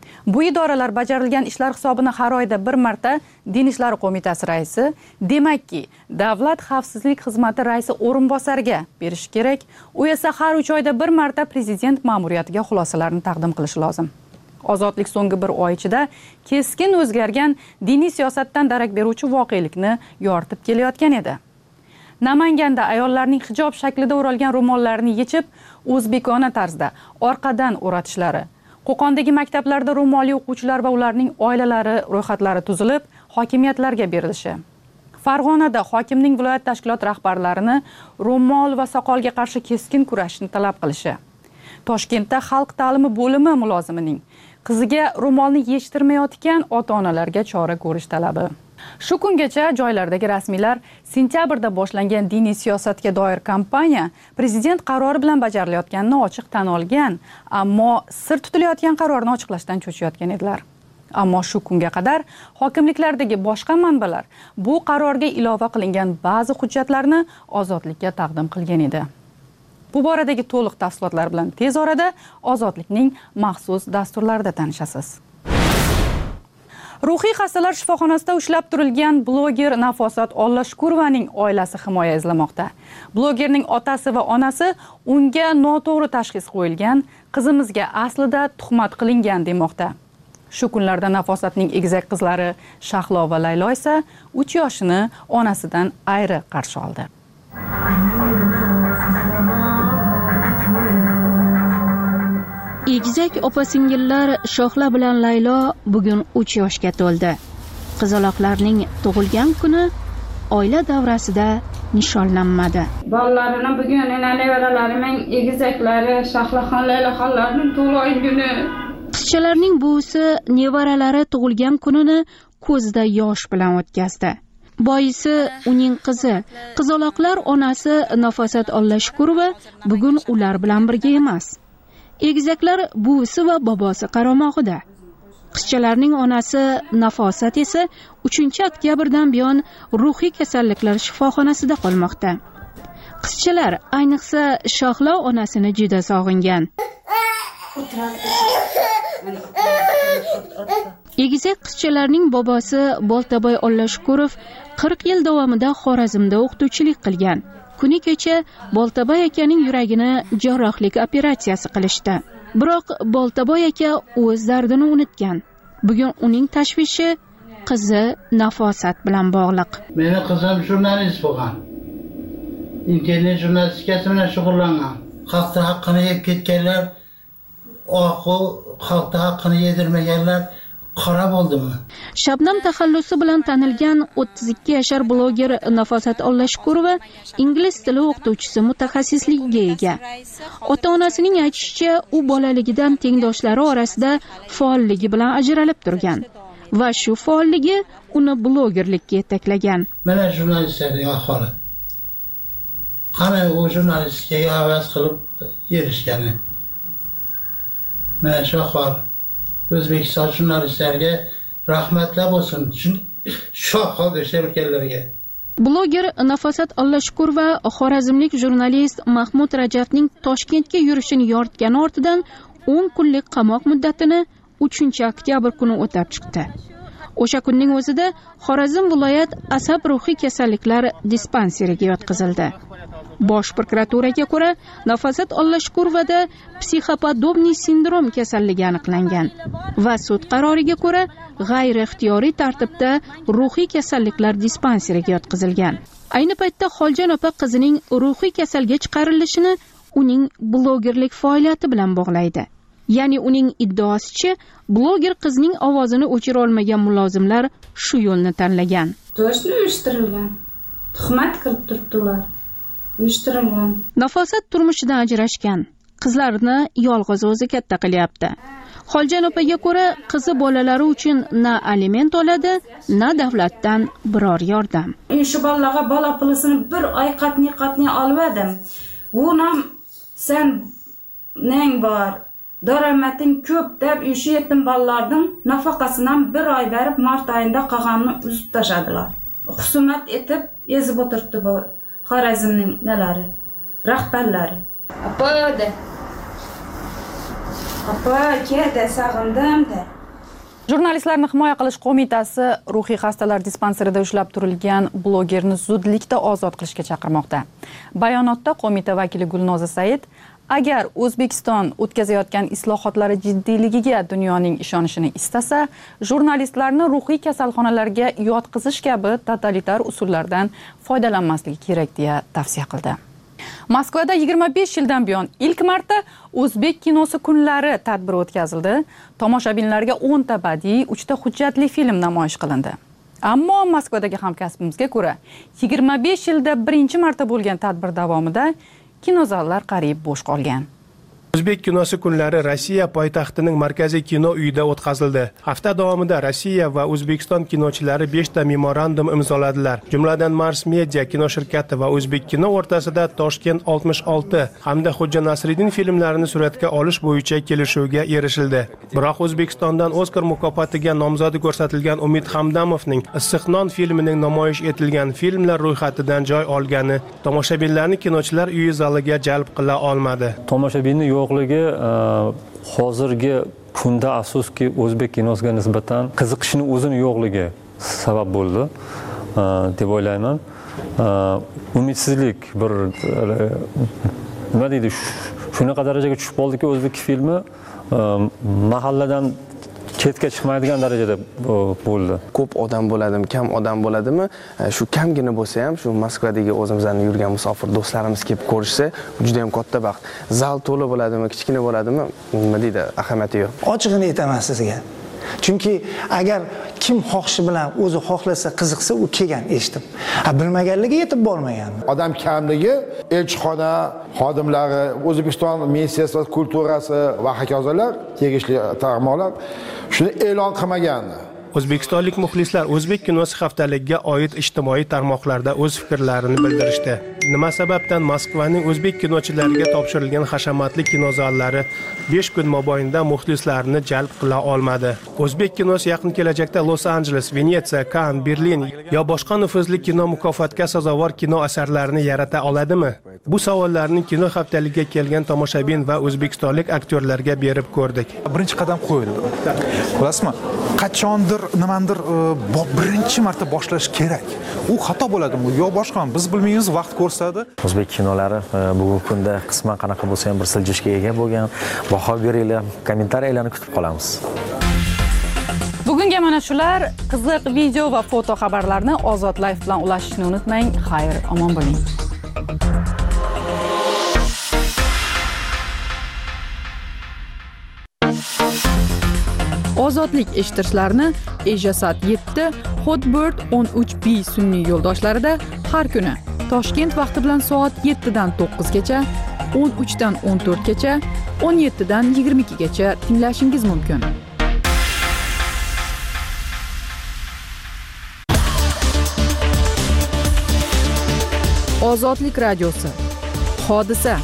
Bu idoralar bajarilgan ishlar hisobini har oyda bir marta Din ishlari qo'mitasi raisi, demakki, Davlat xavfsizlik xizmati raisi o'rinbosariga berish kerak. U esa har uch oyda bir marta prezident ma'muriyatiga xulosalarni taqdim qilishi lozim. Ozodlik so'nggi bir oy ichida keskin o'zgargan diniy siyosatdan darak beruvchi voqelikni yoritib kelayotgan edi. Namanganda ayollarning hijob shaklida o'ralgan ro'mollarini yechib, o'zbekona tarzda orqadan o'ratishlari, Qo'qondagi maktablarda ro'molli o'quvchilar va ularning oilalari ro'yxatlari tuzilib, hokimiyatlarga berilishi. Farg'onada hokimning viloyat tashkilot rahbarlarini ro'mol va soqolga qarshi keskin kurashni talab qilishi. Toshkentda xalq ta'limi bo'limi mulozimining qiziga ro'molni yechtirmayotgan ota-onalarga chora ko'rish talabi. Shu kungacha joylardagi rasmiylar sentyabrda boshlangan diniy siyosatga doir kampaniya prezident qarori bilan bajarilayotganini ochiq tan olgan, ammo sir tutilayotgan qarorni ochiqlashdan cho'chiyotgan edilar. Ammo shu kunga qadar hokimliklardagi boshqa manbalar bu qarorga ilova qilingan ba'zi hujjatlarni ozodlikka taqdim qilgan edi. Bu boradagi to'liq tafsilotlar bilan tez orada Ozodlikning maxsus dasturlarida tanishasiz. Ruhiy xastalar shifoxonasida ushlab turilgan bloger Nafosat Ollashkurovaning oilasi himoya izlamoqda. Blogerning otasi va onasi unga noto'g'ri tashxis qo'yilgan, qizimizga aslida tuhmat qilingan demoqda. Shu kunlarda Nafosatning egizak qizlari Shahlo va Laylo esa uch yoshini onasidan ayri qarshi oldi. Egizak opa-singillar Shohla bilan Laylo bugun uch yoshga to'ldi. Qizaloqlarning tug'ilgan kuni oila davrasida nishonlanmadi. Bolalarini bugun nevaralarining egizaklari Shohlaxon Layloxonlarning tug'ilgan kuni. Qizchalarning buvisi nevaralari tug'ilgan kunini ko'zida yosh bilan o'tkazdi. Boisi uning qizi, qizaloqlar onasi Nafosat Ollashkurova bugun ular bilan birga emas. Egizaklar buvisi va bobosi qaramog'ida. Qizchalarning onasi Nafosat esa uchinchi oktyabrdan buyon ruhiy kasalliklar shifoxonasida qolmoqda. Qizchalar, ayniqsa Shohla onasini juda sog'ingan. Egizak qizchalarning bobosi Boltaboy Ollashkurov qirq yil davomida Xorazmda o'qituvchilik qilgan. Kuni kecha Boltaboy akaning yuragini jarrohlik operatsiyasi qilishdi. Biroq Boltaboy aka o'z dardini unutgan. Bugun uning tashvishi qizi Nafosat bilan bog'liq. Meni qizim jurnalist bo'lgan. Internet jurnalistikasi bilan shug'ullangan. Xalqning haqqini yeb ketganlar, oqu xalqning haqqini yedirmaganlar qora bo'ldimi? Shabnam taxallusi bilan tanilgan o'ttiz ikki yashar bloger Nafosat Ollashkurova ingliz tili o'qituvchisi mutaxassisligiga ega. Ota-onasining aytishicha, u bolaligidan tengdoshlari orasida faolligi bilan ajralib turgan va shu faolligi uni blogerlikka yetaklagan. Mana jurnalistlarning ahvoli. Qani u jurnalistikaga havas qilib erishgani. Mana shu ahvol. O'zbekiston jurnalistlariga rahmatlar bo'lsin. Shu holda ishlayotganlarga. Bloger Nafosat Ollashkurova xorazmlik jurnalist Mahmud Rajabning Toshkentga yurishini yoritgani ortidan o'n kunlik qamoq muddatini uchinchi oktyabr kuni o'tab chiqdi. O'sha kunning o'zida Xorazm viloyat asab ruhiy kasalliklar dispanseriga yotqizildi. Bosh prokuraturaga ko'ra, Nafosat Ollashkurovada psixopodobniy sindrom kasalligi aniqlangan va sud qaroriga ko'ra g'ayri-ixtiyoriy tartibda ruhiy kasalliklar dispanseriga yotqizilgan. Ayni paytda Xoljon opa qizining ruhiy kasalga chiqarilishini uning blogerlik faoliyati bilan bog'laydi. Ya'ni uning iddaosicha, bloger qizning ovozini o'chira olmagan mulozimlar shu yo'lni tanlagan. To'shni uyushtirilgan. Tuhmat qilib turibdilar. Uyushtirilgan. Nafosat turmushidan ajrashgan. Qizlarini yolg'iz o'zi katta qilyapti. Xoljon opaga ko'ra, qizi bolalari uchun na aliment oladi, na davlatdan biror yordam. Shu bolaga bola pulisini bir oy qatni-qatni olvadim. Bunam sen neng bor? Daromading ko'p deb shu yetim bolalarning nafaqasidan bir oy berib, mart oyida qolganini uzib tashadilar. Husumat etib ezib o'tiribdi bu Xorazmning nalari, rahbarlari. Apa de. Apa, keda sog'indim de. Jurnalistlarni himoya qilish qo'mitasi ruhiy xastalar dispanserida ushlab turilgan blogerni zudlikda ozod qilishga chaqirmoqda. Bayonotda qo'mita vakili Gulnoza Said agar O'zbekiston o'tkazayotgan islohotlari jiddiyligiga dunyoning ishonishini istasa, jurnalistlarni ruhiy kasalxonalarga yotqizish kabi totalitar usullardan foydalanmasligi kerak deya tavsiya qildi. Moskvada yigirma besh yildan buyon ilk marta O'zbek kinosi kunlari tadbiri o'tkazildi. Tomoshabinlarga o'n ta badiiy, uch ta hujjatli film namoyish qilindi. Ammo Moskvadagi hamkasbimizga ko'ra, yigirma besh yilda birinchi marta bo'lgan tadbir davomida kinozallar qariyb bo'sh qolgan. O'zbek kinosi kunlari Rossiya poytaxtining markaziy kino uyida o'tkazildi. Hafta davomida Rossiya va O'zbekiston kinochilari besh ta memorandum imzoladilar. Jumladan Mars Media kino shirkati va O'zbek kino o'rtasida Toshkent oltmish olti hamda Xo'ja Nasriddin filmlarini suratga olish bo'yicha kelishuvga erishildi. Biroq O'zbekistondan Oskar mukofotiga nomzodi ko'rsatilgan Umid Hamdamovning Issiqnon filmining namoyish etilgan filmlar ro'yxatidan joy olgani tomoshabinlarni kinochilar uyi zaliga jalb qila olmadi. Tomoshabinni yo'qligi hozirgi kunda afsuski O'zbek kinosiga nisbatan qiziqishni o'zini yo'qligi sabab bo'ldi deb o'ylayman. Umidsizlik bir nima deydi, shunaqa darajaga tushib qoldiki, o'zbek filmi mahalladan chetga chiqmaydigan darajada bo'ldi. Ko'p odam bo'ladimi, kam odam bo'ladimi, shu kamgina bo'lsa ham shu Moskvadagi o'zimizning yurgan musofir do'stlarimiz kelib ko'rishsa, juda ham katta baxt. Zal to'la bo'ladimi, kichkina bo'ladimi, nima deydi, ahamiyati yo'q. Ochig'ini aytaman sizga. Chunki agar kim xohishi bilan o'zi xohlasa, qiziqsa, u kelgan eshitib. Ha, bilmaganligi yetib bormagan. Odam kamligi, elchixona xodimlari, O'zbekiston Ministriyasi kulturasi va hokazolar, tegishli tarmoqlar shuni e'lon qilmagandi. O'zbekistonlik muxlislar O'zbek kinosi haftaligiga oid ijtimoiy tarmoqlarda o'z fikrlarini bildirishdi. Nima sababdan Moskvaning o'zbek kinochilariga topshirilgan hashamatli kinozallari besh kun mobaynida muxlislarni jalb qila olmadi? O'zbek kinosi yaqin kelajakda Los-Anjeles, Venetsiya, Kann, Berlin yo boshqa nufuzli kino mukofotga sazovor kino asarlarini yarata oladimi? Bu savollarni kino haftaligiga kelgan tomoshabin va o'zbekistonlik aktyorlarga berib ko'rdik. Birinchi qadam qo'yildi. Bilasizmi? Qachondir nimandir birinchi marta boshlash kerak. U xato bo'ladimi yo boshqami biz bilmaymiz, vaqt ko'rsatadi. O'zbek kinolari bugungi kunda qisman qanaqa bo'lsa ham bir siljishga ega bo'lgan. Baho beringlar, kommentariylarni kutib qolamiz. Bugunga mana shular. Qiziq video va foto xabarlarni Ozod Live bilan ulashishni unutmang. Xayr, omon bo'ling. Ozodlik eshittirishlarni Ejasat yetti, Hotbird o'n uch B sun'iy yo'ldoshlarida har kuni Toshkent vaqti bilan soat yetti dan to'qqizgacha, o'n uch dan o'n to'rtgacha, o'n yetti dan yigirma ikkigacha tinglashingiz mumkin. Ozodlik radiosi. Hodisa.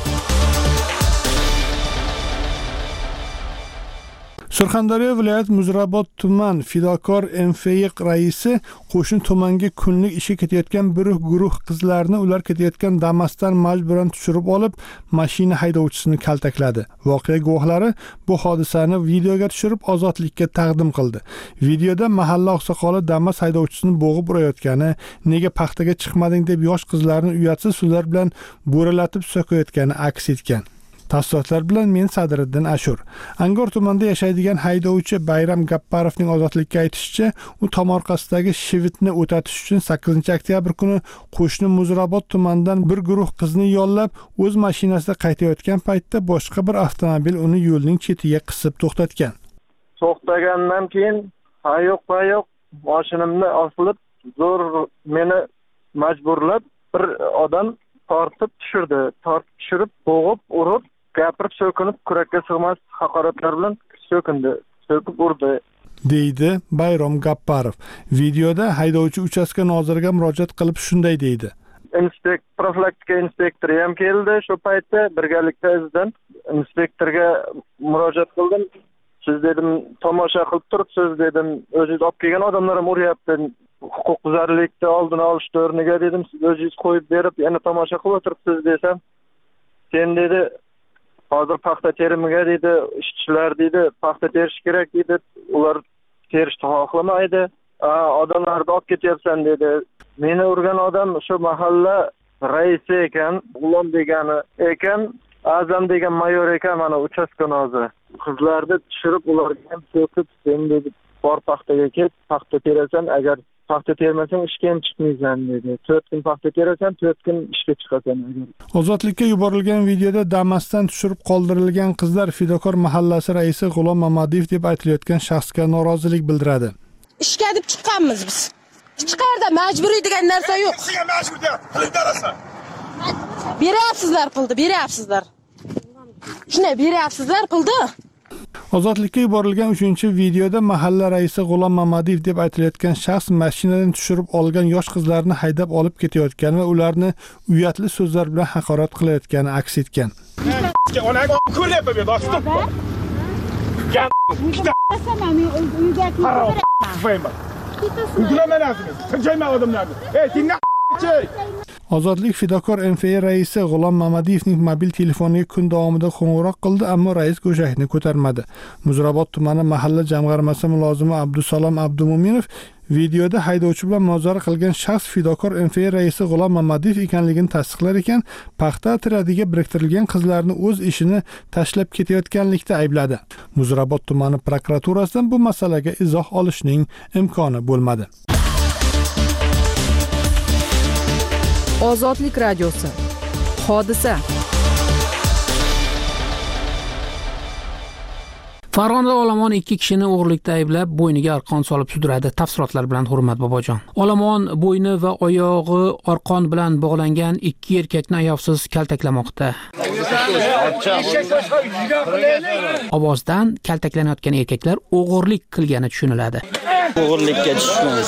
Surxondaryo viloyat Muzrabot tuman fidokor M F Y raisi qo'shni tumanga kunlik ishga ketayotgan bir guruh qizlarni ular ketayotgan Damas'dan majburan tushirib olib, mashina haydovchisini kaltakladi. Voqea guvohlari bu hodisani videoga tushirib ozodlikka taqdim qildi. Videoda mahalla oqsoqoli Damas haydovchisini bo'g'ib urayotgani, nega paxtaga chiqmading deb yosh qizlarni uyatsiz so'zlar bilan bo'ralatib so'kayotgani aks etgan. Tafsilotlar bilan men Sadriddin Ashur. Angor tumanida yashaydigan haydovchi Bayram Gapparovning ozodlikka aytishicha, u tomorqasidagi shivitni o'tatish uchun sakkizinchi oktyabr kuni qo'shni Muzrabot tumanidan bir guruh qizni yollab, o'z mashinasida qaytayotgan paytda boshqa bir avtomobil uni yo'lning chetiga qisib to'xtatgan. To'xtagandan keyin hayoq hayoq mashinamni osilib, zo'r meni majburlab bir odam tortib tushirdi. Tortib tushirib, bo'g'ib, urib, gapirib so'kinib, kurakka sig'mas haqoratlar bilan so'kindi, so'kib urdi, deydi Bayrom Gapparov. Videoda haydovchi uchastka noziriga murojaat qilib shunday deydi. Inspekt, profilaktika inspektori ham keldi. Shu paytda birgalikda izidan inspektorga murojaat qildim. Siz dedim, tomosha qilib turibsiz dedim. O'zingiz olib kelgan odamlar ham uryapti. Huquqbuzarlikni oldini olish o'rniga dedim, siz o'zingiz qo'yib berib, yana tomosha qilib o'tiribsiz desam, sen dedi, hozir paxta terimiga dedi, ishchilar dedi, paxta terish kerak dedi, ular terishni xohlamaydi. Odamlarni olib ketyapsan dedi. Meni urgan odam shu mahalla raisi ekan, G'ulom degani ekan, Azam degan mayor ekan, mana uchastka noziri. Qizlarni tushirib ularga ham so'kib, sen dedi, bor paxtaga ket, paxta terasan, agar paxta termasang ishga ham chiqmaysan dedi. to'rt kun paxta terasan, to'rt kun ishga chiqasan. Ozodlikka yuborilgan videoda Damas'dan tushirib qoldirilgan qizlar Fidokor mahallasi raisi G'ulom Mamadiyev deb aytilayotgan shaxsga norozilik bildiradi. Ishga deb chiqqanmiz biz. Hech qayerda majburiy degan narsa yo'q. Sizga majbur deb qildirasiz. Beryapsizlar qildi, beryapsizlar. Shuni beryapsizlar qildi. Ozodlikka yuborilgan uchinchi videoda mahalla raisi G'ulom Mamadiyev deb aytilayotgan shaxs mashinadan tushirib olgan yosh qizlarni haydab olib ketayotgani va ularni uyatli so'zlar bilan haqorat qilayotgani aks etgan. Onaga ko'ryapman men, dostum. Ozodlik Fidokor M F A raisi G'ulom Mamadiyevning mobil telefoniga kun davomida qo'ng'iroq qildi, ammo rais go'shakni ko'tarmadi. Muzrabot tumani mahalla jamg'armasi mulozimi Abdusalom Abdumo'minov videoda haydovchi bilan munozara qilgan shaxs Fidokor M F A raisi G'ulom Mamadiyev ekanligini tasdiqlar ekan, paxta atradiga biriktirilgan qizlarni o'z ishini tashlab ketayotganlikda aybladi. Muzrabot tumani prokuraturasidan bu masalaga izoh olishning imkoni bo'lmadi. Ozodlik radiosi. Hodisa. Farg'onada olomon ikki kishini o'g'irlikda ayblab, bo'yniga arqon solib sudradi. Tafsilotlar bilan Hurmat Bobojon. Olomon bo'yni va oyog'i arqon bilan bog'langan ikki erkakni ayovsiz kaltaklamoqda. Ovozdan kaltaklanayotgan erkaklar o'g'irlik qilgani tushuniladi. O'g'irlikka tushgan.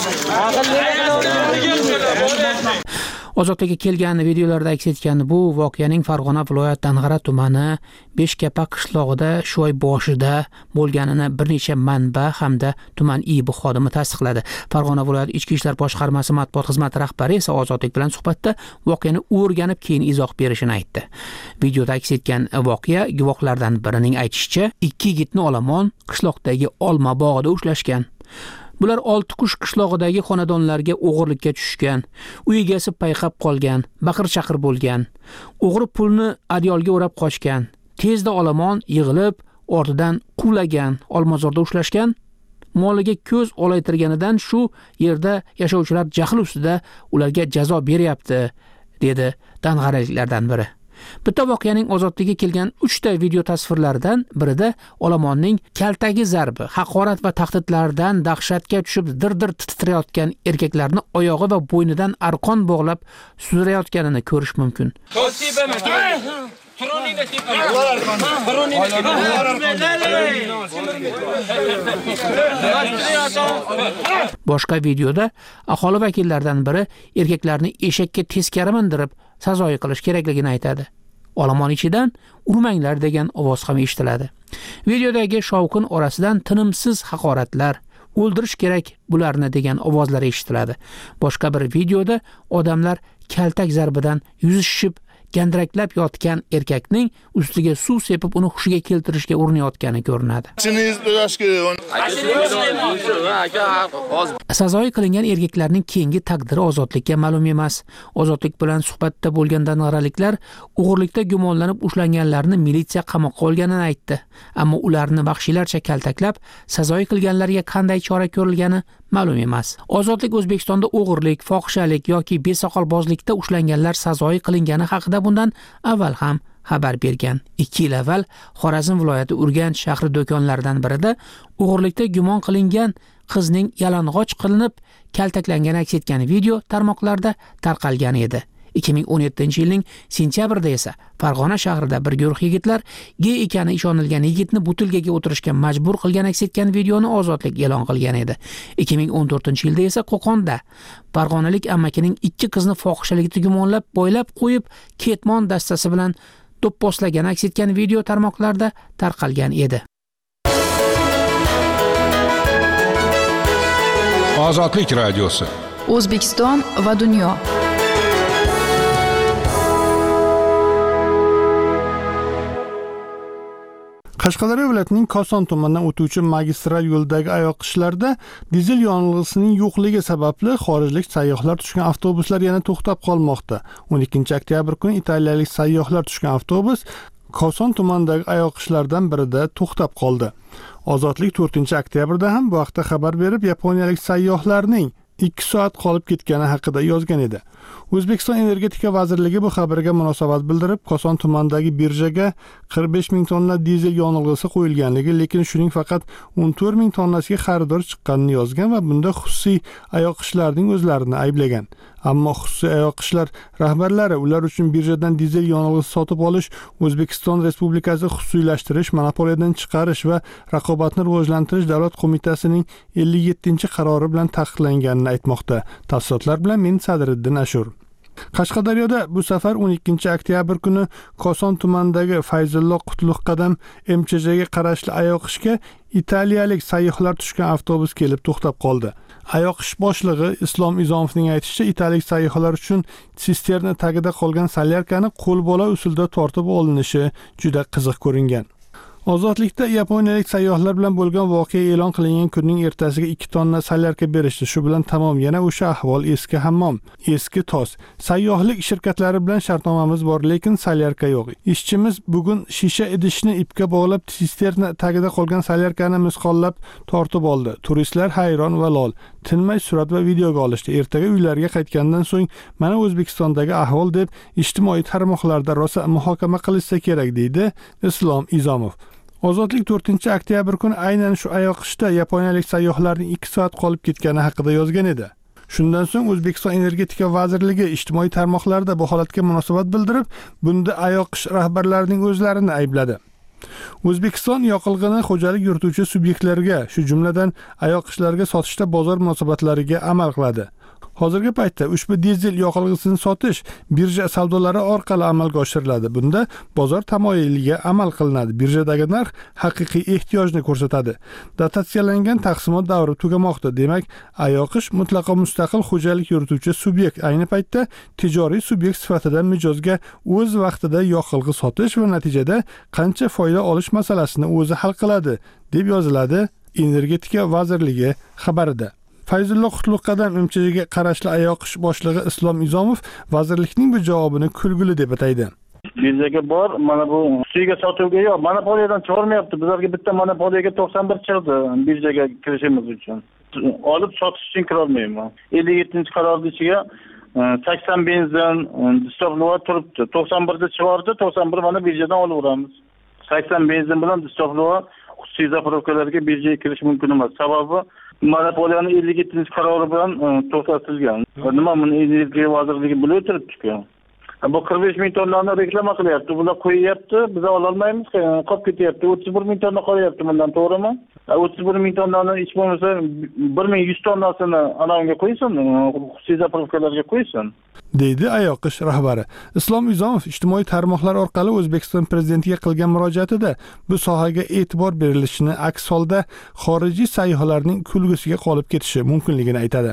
Ozodlikka kelgan videolarda aks etgan bu voqeaning Farg'ona viloyat Dang'ara tumani Beshkapa qishlog'ida shu oy boshida bo'lganini bir necha manba hamda tuman I B xodimi tasdiqladi. Farg'ona viloyat Ichki ishlar boshqarmasi matbuot xizmati rahbari esa Ozodlik bilan suhbatda voqeani o'rganib keyin izoh berishini aytdi. Videoda aks etgan voqea guvohlardan birining aytishicha, ikki yigitni olomon qishloqdagi olma bog'ida ushlashgan. Bular Oltiqush qishlog'idagi xonadonlarga o'g'irlikka tushgan. Uy egasi payqab qolgan, baqir-chaqir bo'lgan. O'g'ri pulni adyolga o'rab qochgan. Tezda olomon yig'ilib, ortidan quvlagan, Olmazorda ushlashgan. Moliga ko'z olaytirganidan shu yerda yashovchilar jahl ustida ularga jazo beryapti, dedi dang'araliklardan biri. Bitta voqeaning Ozodlikka kelgan uchta video tasvirlaridan birida olomonning kaltagi zarbi, haqorat va tahdidlardan dahshatga tushib dir-dir titrayotgan erkaklarni oyog'i va bo'ynidan arqon bog'lab sudrayotganini ko'rish mumkin. Boshqa videoda aholi vakillaridan biri erkaklarni eshakka teskari mindirib sazoyi qilish kerakligini aytadi. Olomon ichidan urmanglar degan ovoz ham eshitiladi. Videodagi shovqin orasidan tinimsiz haqoratlar, o'ldirish kerak bularni degan ovozlar eshitiladi. Boshqa bir videoda odamlar kaltak zarbidan yuzishib gandiraklab yotgan erkakning ustiga suv sepib uni hushiga keltirishga urinayotgani ko'rinadi. Sazoyi qilingan erkaklarning keyingi taqdiri Ozodlikka ma'lum emas. Ozodlik bilan suhbatda bo'lgan dang'araliklar o'g'irlikda gumonlanib ushlanganlarni militsiya qamoqqa olganini aytdi. Ammo ularni vahshiylarcha kaltaklab, sazoyi qilganlarga qanday chora ko'rilgani ma'lum emas. Ozodlik O'zbekistonda o'g'irlik, fohishalik yoki besoqolbozlikda ushlanganlar sazoyi qilingani haqida bundan avval ham xabar bergan. ikki yil avval Xorazm viloyati Urganch shahri do'konlaridan birida o'g'irlikda gumon qilingan qizning yalang'och qilinib kaltaklangani aks etgan video tarmoqlarda tarqalgan edi. ikki ming o'n yettinchi yilning sentyabrida esa Farg'ona shahrida bir guruh yigitlar gey ekani ishonilgan yigitni butilkaga o'tirishga majbur qilgan aks etgan videoni Ozodlik e'lon qilgan edi. ikki ming o'n to'rtinchi yilda esa Qo'qonda farg'onalik amakining ikki qizni fohishalikda gumonlab boylab qo'yib ketmon dastasi bilan do'pposlagan aks etgan video tarmoqlarda tarqalgan edi. Ozodlik radiosi. O'zbekiston va dunyo. Qashqadaryo viloyatining Koson tumanidan o'tuvchi magistral yo'ldagi ayoqishlarda dizel yonilg'isining yo'qligi sababli xorijlik sayyohlar tushgan avtobuslar yana to'xtab qolmoqda. o'n ikkinchi oktyabr kuni italiyalik sayyohlar tushgan avtobus Koson tumanidagi ayoqishlardan birida to'xtab qoldi. Ozodlik to'rtinchi oktyabrda ham bu haqda xabar berib, yaponiyalik sayyohlarning ikki soat qolib ketgani haqida yozgan edi. O'zbekiston Energetika vazirligi bu xabarga munosabat bildirib, Koson tumanidagi birjaga qirq besh ming tonna dizel yonilg'isi qo'yilganligi, lekin shuning faqat o'n to'rt ming tonnasiga xaridor chiqqanini yozgan va bunda xususiy ayoqishlarning o'zlarini ayblagan. Ammo xususiy ayoqishlar rahbarlari ular uchun birjadan dizel yonilg'isi sotib olish O'zbekiston Respublikasi xususiylashtirish, monopoliyadan chiqarish va raqobatni rivojlantirish davlat qo'mitasining ellik yettinchi qarori bilan taqiqlanganini aytmoqda. Tafsilotlar bilan men Sadriddin Ashur. Qashqadaryoda bu safar o'n ikkinchi oktyabr kuni Koson tumanidagi Fayzullo Qutlug' qadam M Ch Jga qarashli ayoqishga italiyalik sayyohlar tushgan avtobus kelib to'xtab qoldi. Ayoqish boshlig'i Islom Izomovning aytishicha, italiyalik sayyohlar uchun sisterna tagida qolgan solyarkani qo'lbola usulda tortib olinishi juda qiziq ko'ringan. Ozodlikda yaponiyalik sayyohlar bilan bo'lgan voqea e'lon qilingan kunning ertasiga ikki tonna solyarka berishdi. Shu bilan tamom, yana o'sha ahvol, eski hammom, eski tos. Sayyohlik shirkatlari bilan shartnomamiz bor, lekin solyarka yo'q. Ishchimiz bugun shisha idishni ipga bog'lab, sisterna tagida qolgan solyarkani misqollab tortib oldi. Turistlar hayron va lol. Tinmay surat va videoga olishdi. Ertaga uylariga qaytgandan so'ng mana O'zbekistondagi ahvol deb ijtimoiy tarmoqlarda rosa muhokama qilishsa kerak, deydi Islom Izomov. Ozodlik to'rtinchi oktyabr kuni aynan shu ayoqishda yaponiyalik sayyohlarning ikki soat qolib ketgani haqida yozgan edi. Shundan so'ng O'zbekiston Energetika vazirligi ijtimoiy tarmoqlarda bu holatga munosabat bildirib, bunda ayoqish rahbarlarining o'zlarini aybladi. O'zbekiston yoqilg'ini xo'jalik yurituvchi subyektlarga, shu jumladan ayoqishlarga sotishda bozor munosabatlariga amal qiladi. Hozirgi paytda ushbu dizel yoqilg'isini sotish birja savdolari orqali amalga oshiriladi. Bunda bozor tamoyiliga amal qilinadi. Birjadagi narx haqiqiy ehtiyojni ko'rsatadi. Dotatsiyalangan taqsimot davri tugamoqda. Demak, ayoqish mutlaqo mustaqil xo'jalik yurituvchi subyekt. Ayni paytda tijoriy subyekt sifatida mijozga o'z vaqtida yoqilg'i sotish va natijada qancha foyda olish masalasini o'zi hal qiladi, deb yoziladi Energetika vazirligi xabarida. Fayzullo Qutlug' qadam M Ch Jga qarashli ayoqish boshlig'i Islom Izomov vazirlikning bu javobini kulgili deb ataydi. Birjaga bor, mana bu xususiyga sotuvga yo'q, monopoliyadan chiqarmayapti. Bizlarga bitta monopoliyaga to'qson bir chiqdi birjaga kirishimiz uchun. Olib sotish uchun kira olmayman. ellik yettinchi qarorning ichiga sakson benzin, distovlova turibdi. to'qson birda chiqardi, to'qson bir mana birjadan olaveramiz. sakson benzin bilan distovlova xususiy zapravkalarga birjaga kirish mumkin emas. Sababi monopoliyaning ellik yettinchi qarori bilan to'xtatilgan. Nima buni Energetika vazirligi bilib o'tiribdi-ku. Bu qirq besh ming tonnani reklama qilyapti. Bular qo'yyapti, biz ola olmaymiz, qolib ketyapti. o'ttiz bir ming tonna qolyapti bundan, to'g'rimi? o'ttiz bir ming tonnani hech bo'lmasa bir ming yuz tonnasini anavga qo'ysin, xususiy zapravkalarga qo'ysin, deydi ayoqish rahbari. Islom Izomov ijtimoiy tarmoqlar orqali O'zbekiston prezidentiga qilgan murojaatida bu sohaga e'tibor berilishini, aks holda xorijiy sayyohlarning kulgusiga qolib ketishi mumkinligini aytadi.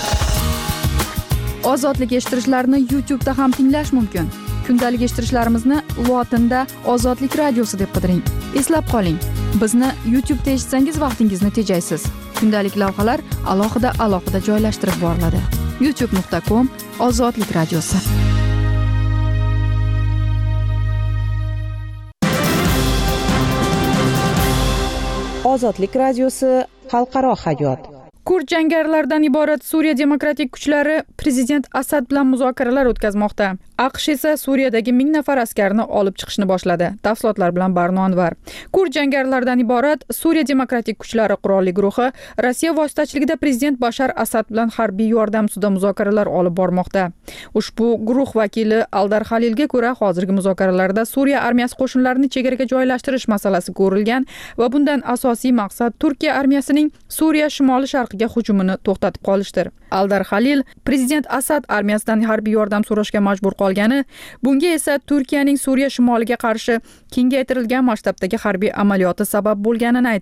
Ozodlik eshittirishlarni YouTube da ham tinglash mumkin. Kundalik eshittirishlarimizni lotinda Ozodlik radiosi deb qidiring. Eslab qoling, bizni YouTube da eshitsangiz vaqtingizni tejaysiz. Kundalik lavhalar alohida alohida joylashtirib boriladi. youtube nuqta com Ozodlik radiosi. Ozodlik radiosi xalqaro hayot. Kurd jangarilardan iborat Suriya demokratik kuchlari prezident Asad bilan muzokaralar o'tkazmoqda. AQSh esa Suriyadagi ming nafar askarni olib chiqishni boshladi. Tafsilotlar bilan Barno Anvar. Kurd jangarilardan iborat Suriya demokratik kuchlari qurolli guruhi Rossiya vositachiligida prezident Bashar Asad bilan harbiy yordam ustida muzokaralar olib bormoqda. Ushbu guruh vakili Aldar Halilga ko'ra, hozirgi muzokaralarda Suriya armiyasi qo'shinlarini chegaraga joylashtirish masalasi ko'rilgan va bundan asosiy maqsad Turkiya armiyasining Suriya shimoli sharqiga hujumini to'xtatib qolishdir. Aldar Halil prezident Asad armiyasidan harbiy yordam so'rashga majbur qolgani, bunga esa Turkiyaning Suriya shimoliga qarshi kengaytirilgan masshtabdagi harbiy amaliyoti sabab bo'lganini aytdi.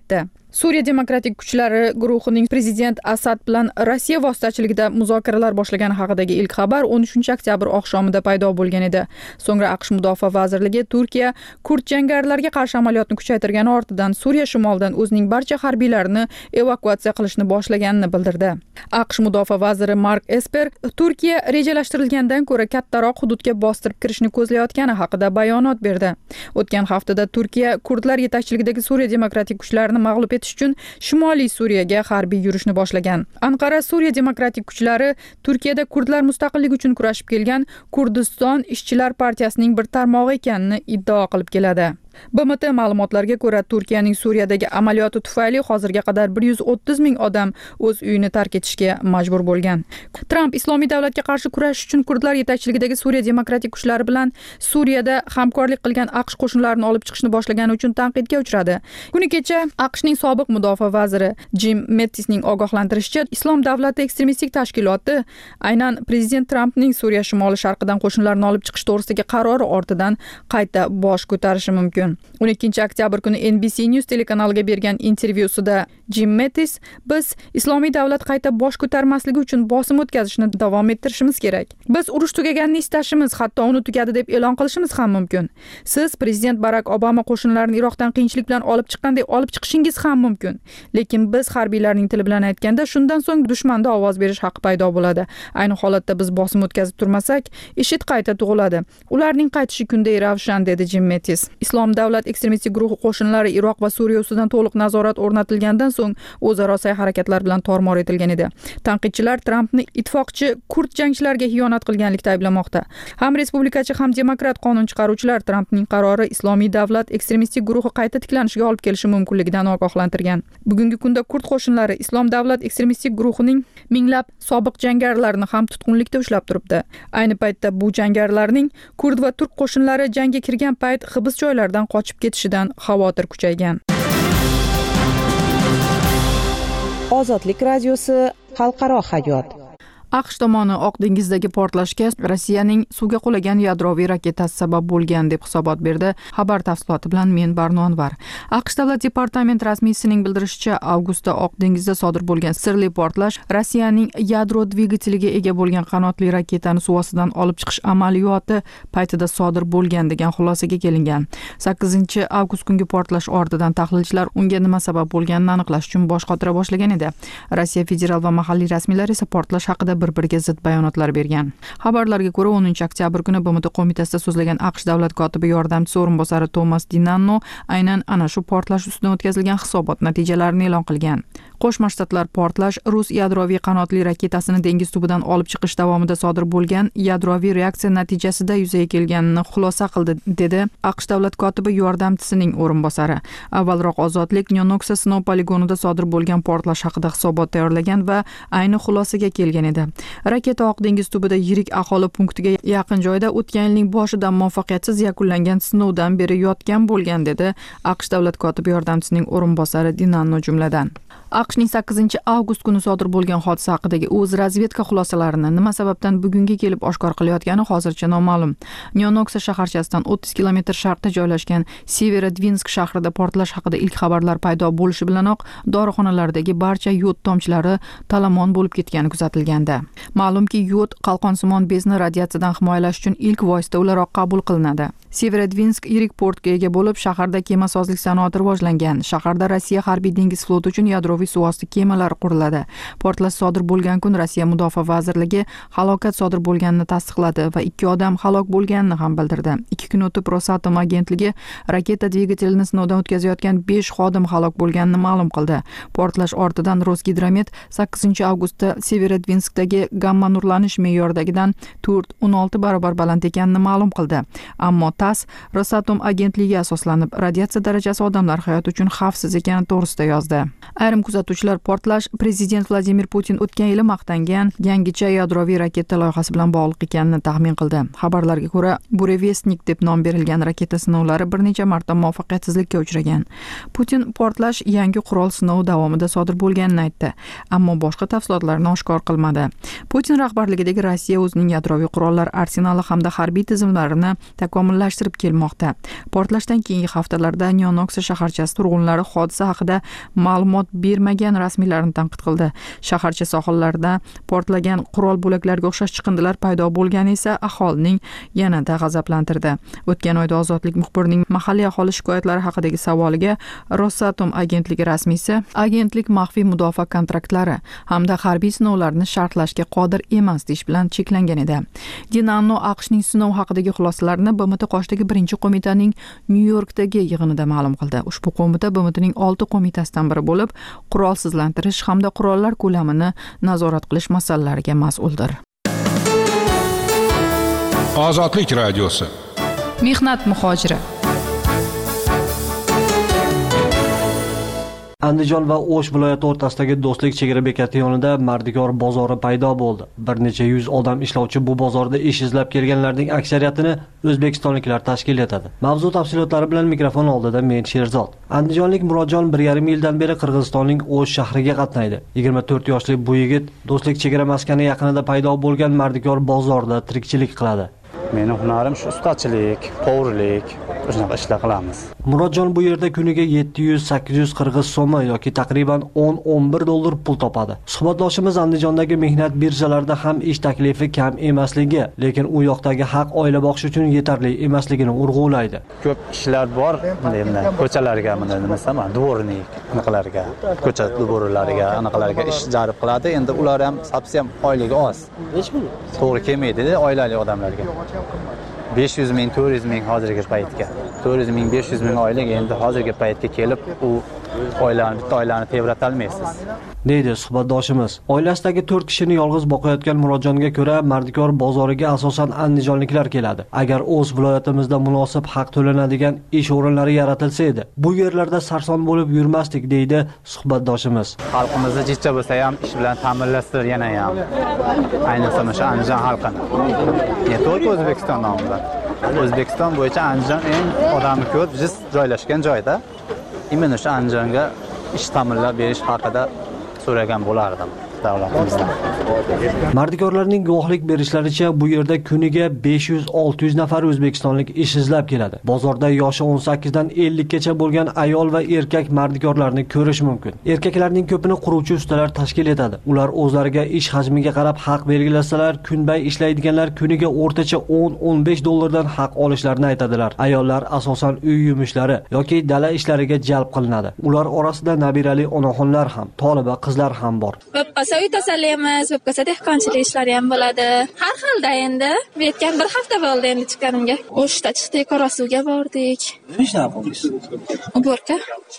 Suriya demokratik kuchlari guruhining prezident Asad bilan Rossiya vositachiligida muzokaralar boshlagani haqidagi ilk xabar o'n uchinchi oktyabr oqshomida paydo bo'lgan edi. So'ngra AQSh Mudofaa vazirligi Turkiya kurd jangarilarga qarshi amaliyotni kuchaytirgani ortidan Suriya shimolidan o'zining barcha harbiylarini evakuatsiya qilishni boshlaganini bildirdi. AQSh Mudofaa vaziri Mark Esper Turkiya rejalashtirilgandan ko'ra kattaroq hududga bostirib kirishni ko'zlayotgani haqida bayonot berdi. O'tgan haftada Turkiya kurdlar yetakchiligidagi Suriya demokratik kuchlarini mag'lub uchun Shimoliy Suriyaga harbiy yurishni boshlagan. Anqara Suriya demokratik kuchlari Turkiyada kurdlar mustaqilligi uchun kurashib kelgan Kurdiston ishchilar partiyasining bir tarmog'i ekanini iddao qilib keladi. B M T ma'lumotlariga ko'ra, Turkiyaning Suriyadagi amaliyoti tufayli hozirga qadar bir yuz o'ttiz ming odam o'z uyini tark etishga majbur bo'lgan. Tramp Islomiy davlatga qarshi kurashish uchun kurdlar yetakchiligidagi Suriya demokratik kuchlari bilan Suriyada hamkorlik qilgan AQSh qo'shinlarini olib chiqishni boshlagani uchun tanqidga uchradi. Kuni kecha AQShning sobiq mudofaa vaziri Jim Mattisning ogohlantirishicha, Islom davlati ekstremistik tashkiloti aynan prezident Trampning Suriya shimoli sharqidan qo'shinlarni olib chiqish to'g'risidagi qarori ortidan qayta bosh ko'tarishi mumkin. o'n ikkinchi oktyabr kuni N B C News telekanaliga bergan intervyusida Jim Mattis biz Islomiy davlat qayta bosh ko'tarmasligi uchun bosim o'tkazishni davom ettirishimiz kerak. Biz urush tugaganini istashimiz, hatto uni tugadi deb e'lon qilishimiz ham mumkin. Siz prezident Barak Obama qo'shinlarini Iroqdan qiyinchilik bilan olib chiqqanday olib chiqishingiz ham mumkin. Lekin biz harbiylarning tili bilan aytganda shundan so'ng dushmanda ovoz berish haqqi paydo bo'ladi. Ayni holatda biz bosim o'tkazib turmasak, IShID qayta tug'iladi. Ularning qaytishi kunday ravshan, dedi Jim Mattis. Islom davlat ekstremistik guruhi qo'shinlari Iroq va Suriya ustidan to'liq nazorat o'rnatilgandan so'ng o'zaro sa'y-harakatlar bilan tormor etilgan edi. Tanqidchilar Trampni ittifoqchi kurd jangchilarga xiyonat qilganlikda ayblamoqda. Ham respublikachi, ham demokrat qonun chiqaruvchilar Trampning qarori Islomiy davlat ekstremistik guruhi qayta tiklanishiga olib kelishi mumkinligidan ogohlantirgan. Bugungi kunda kurd qo'shinlari Islom davlat ekstremistik guruhining minglab sobiq jangarilarini ham tutqunlikda ushlab turibdi. Ayni paytda bu jangarilarning kurd va turk qo'shinlari jangga kirgan payt hibs joylardan qochib ketishidan xavotir kuchaygan. Ozodlik radiosi xalqaro hayot. AQSh tomoni Oq dengizdagi portlashga Rossiyaning suvga qulagan yadroviy raketasi sabab bo'lgan deb hisobot berdi. Xabar tafsiloti bilan men Barno Anvar. AQSh davlat departamenti rasmiysining bildirishicha, avgustda Oq dengizda sodir bo'lgan sirli portlash Rossiyaning yadro dvigateliga ega bo'lgan qanotli raketani suv ostidan olib chiqish amaliyoti paytida sodir bo'lgan degan xulosaga kelingan. sakkizinchi avgust kungi portlash ortidan tahlilchilar unga nima sabab bo'lganini aniqlash uchun bosh qotira boshlagan edi. Rossiya federal va mahalliy rasmiylari esa portlash haqida bir-biriga zid bayonotlar bergan. Xabarlarga ko'ra, o'ninchi oktyabr kuni B M T qo'mitasida so'zlagan AQSh davlat kotibi yordamchisi o'rinbosari Thomas Dinanno aynan ana shu portlash ustidan o'tkazilgan hisobot natijalarini e'lon qilgan. Qo'shma Shtatlar portlash rus yadroviy qanotli raketasini dengiz tubidan olib chiqish davomida sodir bo'lgan yadroviy reaksiya natijasida yuzaga kelganini xulosa qildi, dedi AQSh davlat kotibi yordamchisining o'rinbosari. Avvalroq Ozodlik Nyonoksa sinov poligonida sodir bo'lgan portlash haqida hisobot tayyorlagan va ayni xulosaga kelgan edi. Raketa Oq dengiz tubida yirik aholi punktiga yaqin joyda o'tgan yilning boshida muvaffaqiyatsiz yakunlangan sinovdan beri yotgan bo'lgan, dedi AQSh davlat kotibi yordamchisining o'rinbosari Dinanno jumladan. AQShning sakkizinchi avgust kuni sodir bo'lgan hodisa haqidagi o'z razvedka xulosalarini nima sababdan bugunga kelib oshkor qilayotgani hozircha noma'lum. Nyonoksa shaharchasidan o'ttiz kilometr sharqda joylashgan Severodvinsk shahrida portlash haqida ilk xabarlar paydo bo'lishi bilanoq dorixonalardagi barcha yod tomchilari talamon bo'lib ketgani kuzatilganda. Ma'lumki, yod qalqonsimon bezni radiatsiyadan himoyalash uchun ilk vosita o'laroq qabul qilinadi. Severodvinsk yirik portga ega bo'lib, shaharda kemasozlik sanoati rivojlangan. Shaharda Rossiya harbiy dengiz floti uchun yadroviy suv osti kemalari quriladi. Portlash sodir bo'lgan kun Rossiya Mudofaa vazirligi halokat sodir bo'lganini tasdiqladi va ikki odam halok bo'lganini ham bildirdi. ikki kun o'tib Rosatom agentligi raketa dvigatelini sinovdan o'tkazayotgan besh xodim halok bo'lganini ma'lum qildi. Portlash ortidan Rosgidromet sakkizinchi avgustda Severodvinskdagi gamma nurlanish me'yordagidan to'rt o'n olti barobar baland ekanini ma'lum qildi. Ammo TASS Rosatom agentligiga asoslanib radiatsiya darajasi odamlar hayoti uchun xavfsiz ekani to'g'risida yozdi. Ayrim kuzatuvchilar portlash prezident Vladimir Putin o'tgan yili maqtangan yangicha yadroviy raketa loyihasi bilan bog'liq ekanini taxmin qildi. Xabarlarga ko'ra, Burevestnik deb nom berilgan raketa sinovlari bir necha marta muvaffaqiyatsizlikka uchragan. Putin portlash yangi qurol sinovi davomida sodir bo'lganini aytdi, ammo boshqa tafsilotlarni oshkor qilmadi. Putin rahbarligidagi Rossiya o'zining yadroviy qurollar arsenali hamda harbiy tizimlarini takomillashtirish takomillashtirib kelmoqda. Portlashdan keyingi haftalarda Nyonoksi shaharchasi turg'unlari hodisa haqida ma'lumot bermagan rasmiylarni tanqid qildi. Shaharcha sohillarida portlagan qurol bo'laklariga o'xshash chiqindilar paydo bo'lgani esa aholining yanada g'azablantirdi. O'tgan oyda Ozodlik muxbirining mahalliy aholi shikoyatlari haqidagi savoliga Rosatom agentligi rasmiysi agentlik maxfiy mudofaa kontraktlari hamda harbiy sinovlarni shartlashga qodir emas deyish bilan cheklangan edi. Dinanno AQShning sinov haqidagi xulosalarini B M T qoshidagi birinchi qo'mitaning Nyu-Yorkdagi yig'inida ma'lum qildi. Ushbu qo'mita B M Tning olti qo'mitasidan biri bo'lib, qurolsizlantirish hamda qurollar ko'lamini nazorat qilish masalalariga mas'uldir. Ozodlik radiosi. Mehnat muhojiri. Andijon va O'sh viloyati o'rtasidagi Do'stlik chegara bekati yonida Mardikor bozori paydo bo'ldi. Bir necha yuz odam ishlovchi bu bozorda ish izlab kelganlarning aksariyatini o'zbekistonliklar tashkil etadi. Mavzu tafsilotlari bilan mikrofon oldida men Sherzod. Andijonlik Murodjon bir yarim yildan beri Qirg'izistonning O'sh shahriga qatnaydi. yigirma to'rt yoshli bu yigit Do'stlik chegara maskani yaqinida paydo bo'lgan Mardikor bozorida tirikchilik qiladi. Mening hunarim shu ustachilik, povurlik, shunaqa ishlar qilamiz. Murodjon bu yerda kuniga yetti yuz sakkiz yuz qirg'iz so'mi yoki taqriban o'n o'n bir dollar pul topadi. Suhbatdoshimiz Andijondagi mehnat birjalarida ham ish taklifi kam emasligi, lekin u yoqdagi haq oila boqish uchun yetarli emasligini urg'ulaydi. Ko'p ishlar bor, bunday ko'chalarga, bunday nima desam, dvornik, anaqalarga, ko'cha dvorlariga, anaqalarga ish jalb qiladi. Endi ular ham совсем oyligi oz. Hech pul to'g'ri kelmaydi-da oilali odamlarga. besh yuz ming, to'rt yuz ming hozirgi paytga. to'rt yuz ming, besh yuz ming oylik endi hozirgi paytga kelib u oilani, bitta oilani tebratolmaysiz olmaysiz. deydi suhbatdoshimiz. Oilasidagi to'rt kishini yolg'iz boqayotgan Murodjonga ko'ra, Mardikor bozoriga asosan andijonliklar keladi. Agar o'z viloyatimizda munosib haq to'lanadigan ish o'rinlari yaratilsa edi, bu yerlarda sarson bo'lib yurmasdik, deydi suhbatdoshimiz. Xalqimizni jicha bo'lsa ham ish bilan ta'minlashdir yana ham. Ayniqsa o'sha Andijon xalqini. Ne to'g'ri O'zbekiston nomida. O'zbekiston bo'yicha Andijon eng odami ko'p jiz joylashgan joyda. Imенно o'sha Andijonga ish ta'minlab berish haqida so'ragan bo'lardim davlatimizdan. Mardikorlarning guvohlik berishlaricha, bu yerda kuniga besh yuz olti yuz nafar o'zbekistonlik ish izlab keladi. Bozorda yoshi o'n sakkiz dan ellik gacha bo'lgan ayol va erkak mardikorlarni ko'rish mumkin. Erkaklarning ko'pini quruvchi ustalar tashkil etadi. Ular o'zlariga ish hajmiga qarab haq belgilasalar, kunbay ishlaydiganlar kuniga o'rtacha o'n o'n besh dollardan haq olishlarini aytadilar. Ayollar asosan uy yumushlari yoki dala ishlariga jalb qilinadi. Ular orasida nabirali onaxonlar ham, toliba qizlar ham bor. Uy tozalaymiz, bo'pkasa dehqonchilik ishlari ham bo'ladi. Har xilda endi. Bu yetgan bir hafta bo'ldi endi chiqqanimga. O'shda chiqdik, Qorasuvga bordik. Nima ishlar qildingiz? Uborka.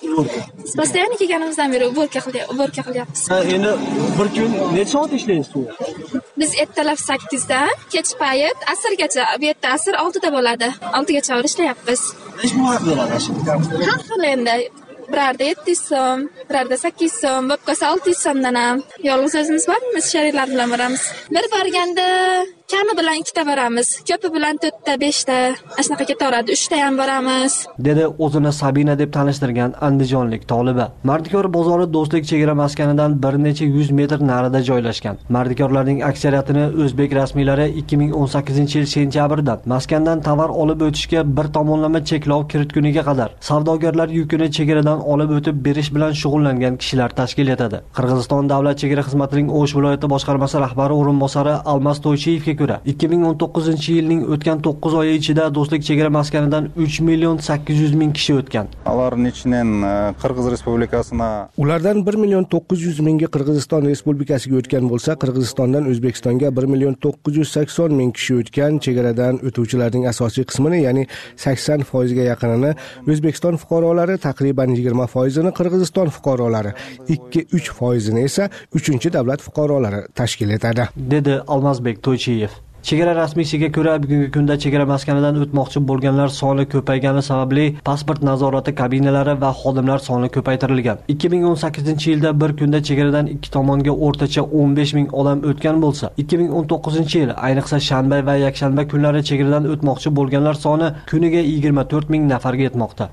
Постоянно kelganimizdan beri uborka qildik, uborka qilyapmiz. Endi bir kun necha soat ishlaysiz bu? Biz ertalab sakkiz dan kech payt asrgacha, bu yerda asr oltida bo'ladi. oltigacha ishlayapmiz. Nech pul haq beradi? Har xil endi. Birarda yetti yuz so'm, birarda sakkiz yuz so'm, bo'pkasa olti yuz so'mdan ham. Yolg'iz o'zimiz bormiz, sheriklar bilan boramiz. Bir borganda kami bilan ikkita boramiz, ko'pi bilan to'rtta, beshta, shunaqa ketaveradi, uchta ham boramiz. Dedi o'zini Sabina deb tanishtirgan andijonlik toliba. Mardikor bozori Do'stlik chegara maskanidan bir necha yuz metr narida joylashgan. Mardikorlarning aksariyatini o'zbek rasmiylari ikki ming o'n sakkizinchi yil sentyabrdan maskandan tovar olib o'tishga bir tomonlama cheklov kiritguniga qadar savdogarlar yukini chegaradan olib o'tib berish bilan shug'ullangan kishilar tashkil etadi. Qirg'iziston davlat chegara xizmatining O'sh viloyati boshqarmasi rahbari o'rinbosari Almas To'ychiyevga ko'ra, ikki ming o'n to'qqizinchi yilning o'tgan to'qqiz oyi ichida Do'stlik chegara maskanidan uch million sakkiz yuz ming kishi o'tgan. Ularning ichidan Qirg'iz Respublikasina ulardan bir million to'qqiz yuz mingi Qirg'iziston Respublikasiga o'tgan bo'lsa, Qirg'izistondan O'zbekistonga bir million to'qqiz yuz sakson ming kishi o'tgan. Chegaradan o'tuvchilarning asosiy qismini, ya'ni sakson foiz ga yaqinini O'zbekiston fuqarolari, taqriban yigirma foiz ni Qirg'iziston fuqarolari, ikki uch foiz ni esa uchinchi davlat fuqarolari tashkil etadi, dedi Almazbek To'ychiyev. Chegara rasmiysiga ko'ra, bugungi kunda chegara maskanidan o'tmoqchi bo'lganlar soni ko'paygani sababli pasport nazorati kabinalari va xodimlar soni ko'paytirilgan. ikki ming o'n sakkizinchi yilda bir kunda chegaradan ikki tomonga o'rtacha o'n besh ming odam o'tgan bo'lsa, ikki ming o'n to'qqizinchi yil, ayniqsa shanba va yakshanba kunlari chegaradan o'tmoqchi bo'lganlar soni kuniga yigirma to'rt ming nafarga yetmoqda.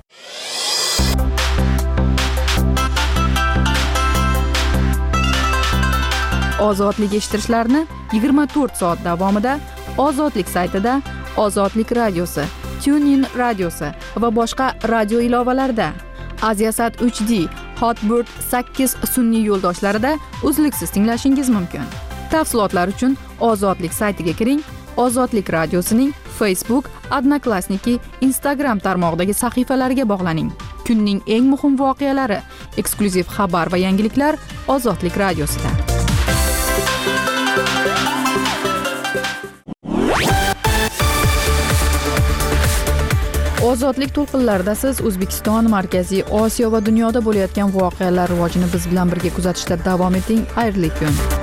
Ozodlik eshittirishlarni yigirma to'rt soat davomida Ozodlik saytida, Ozodlik radiosi TuneIn radiosi va boshqa radio ilovalarida. Aziasat uch D, Hotbird sakkiz sun'iy yo'ldoshlarida uzluksiz tinglashingiz mumkin. Tafsilotlar uchun Ozodlik saytiga kiring. Ozodlik radiosining Facebook, Odnoklassniki, Instagram tarmog'idagi sahifalariga bog'laning. Kunning eng muhim voqealari, eksklyuziv xabar va yangiliklar Ozodlik radiosida. Ozodlik to'lqinlarida siz O'zbekiston, Markaziy Osiyo va dunyoda bo'layotgan voqealar rivojini biz bilan birga kuzatishda davom eting. Xayrli kun.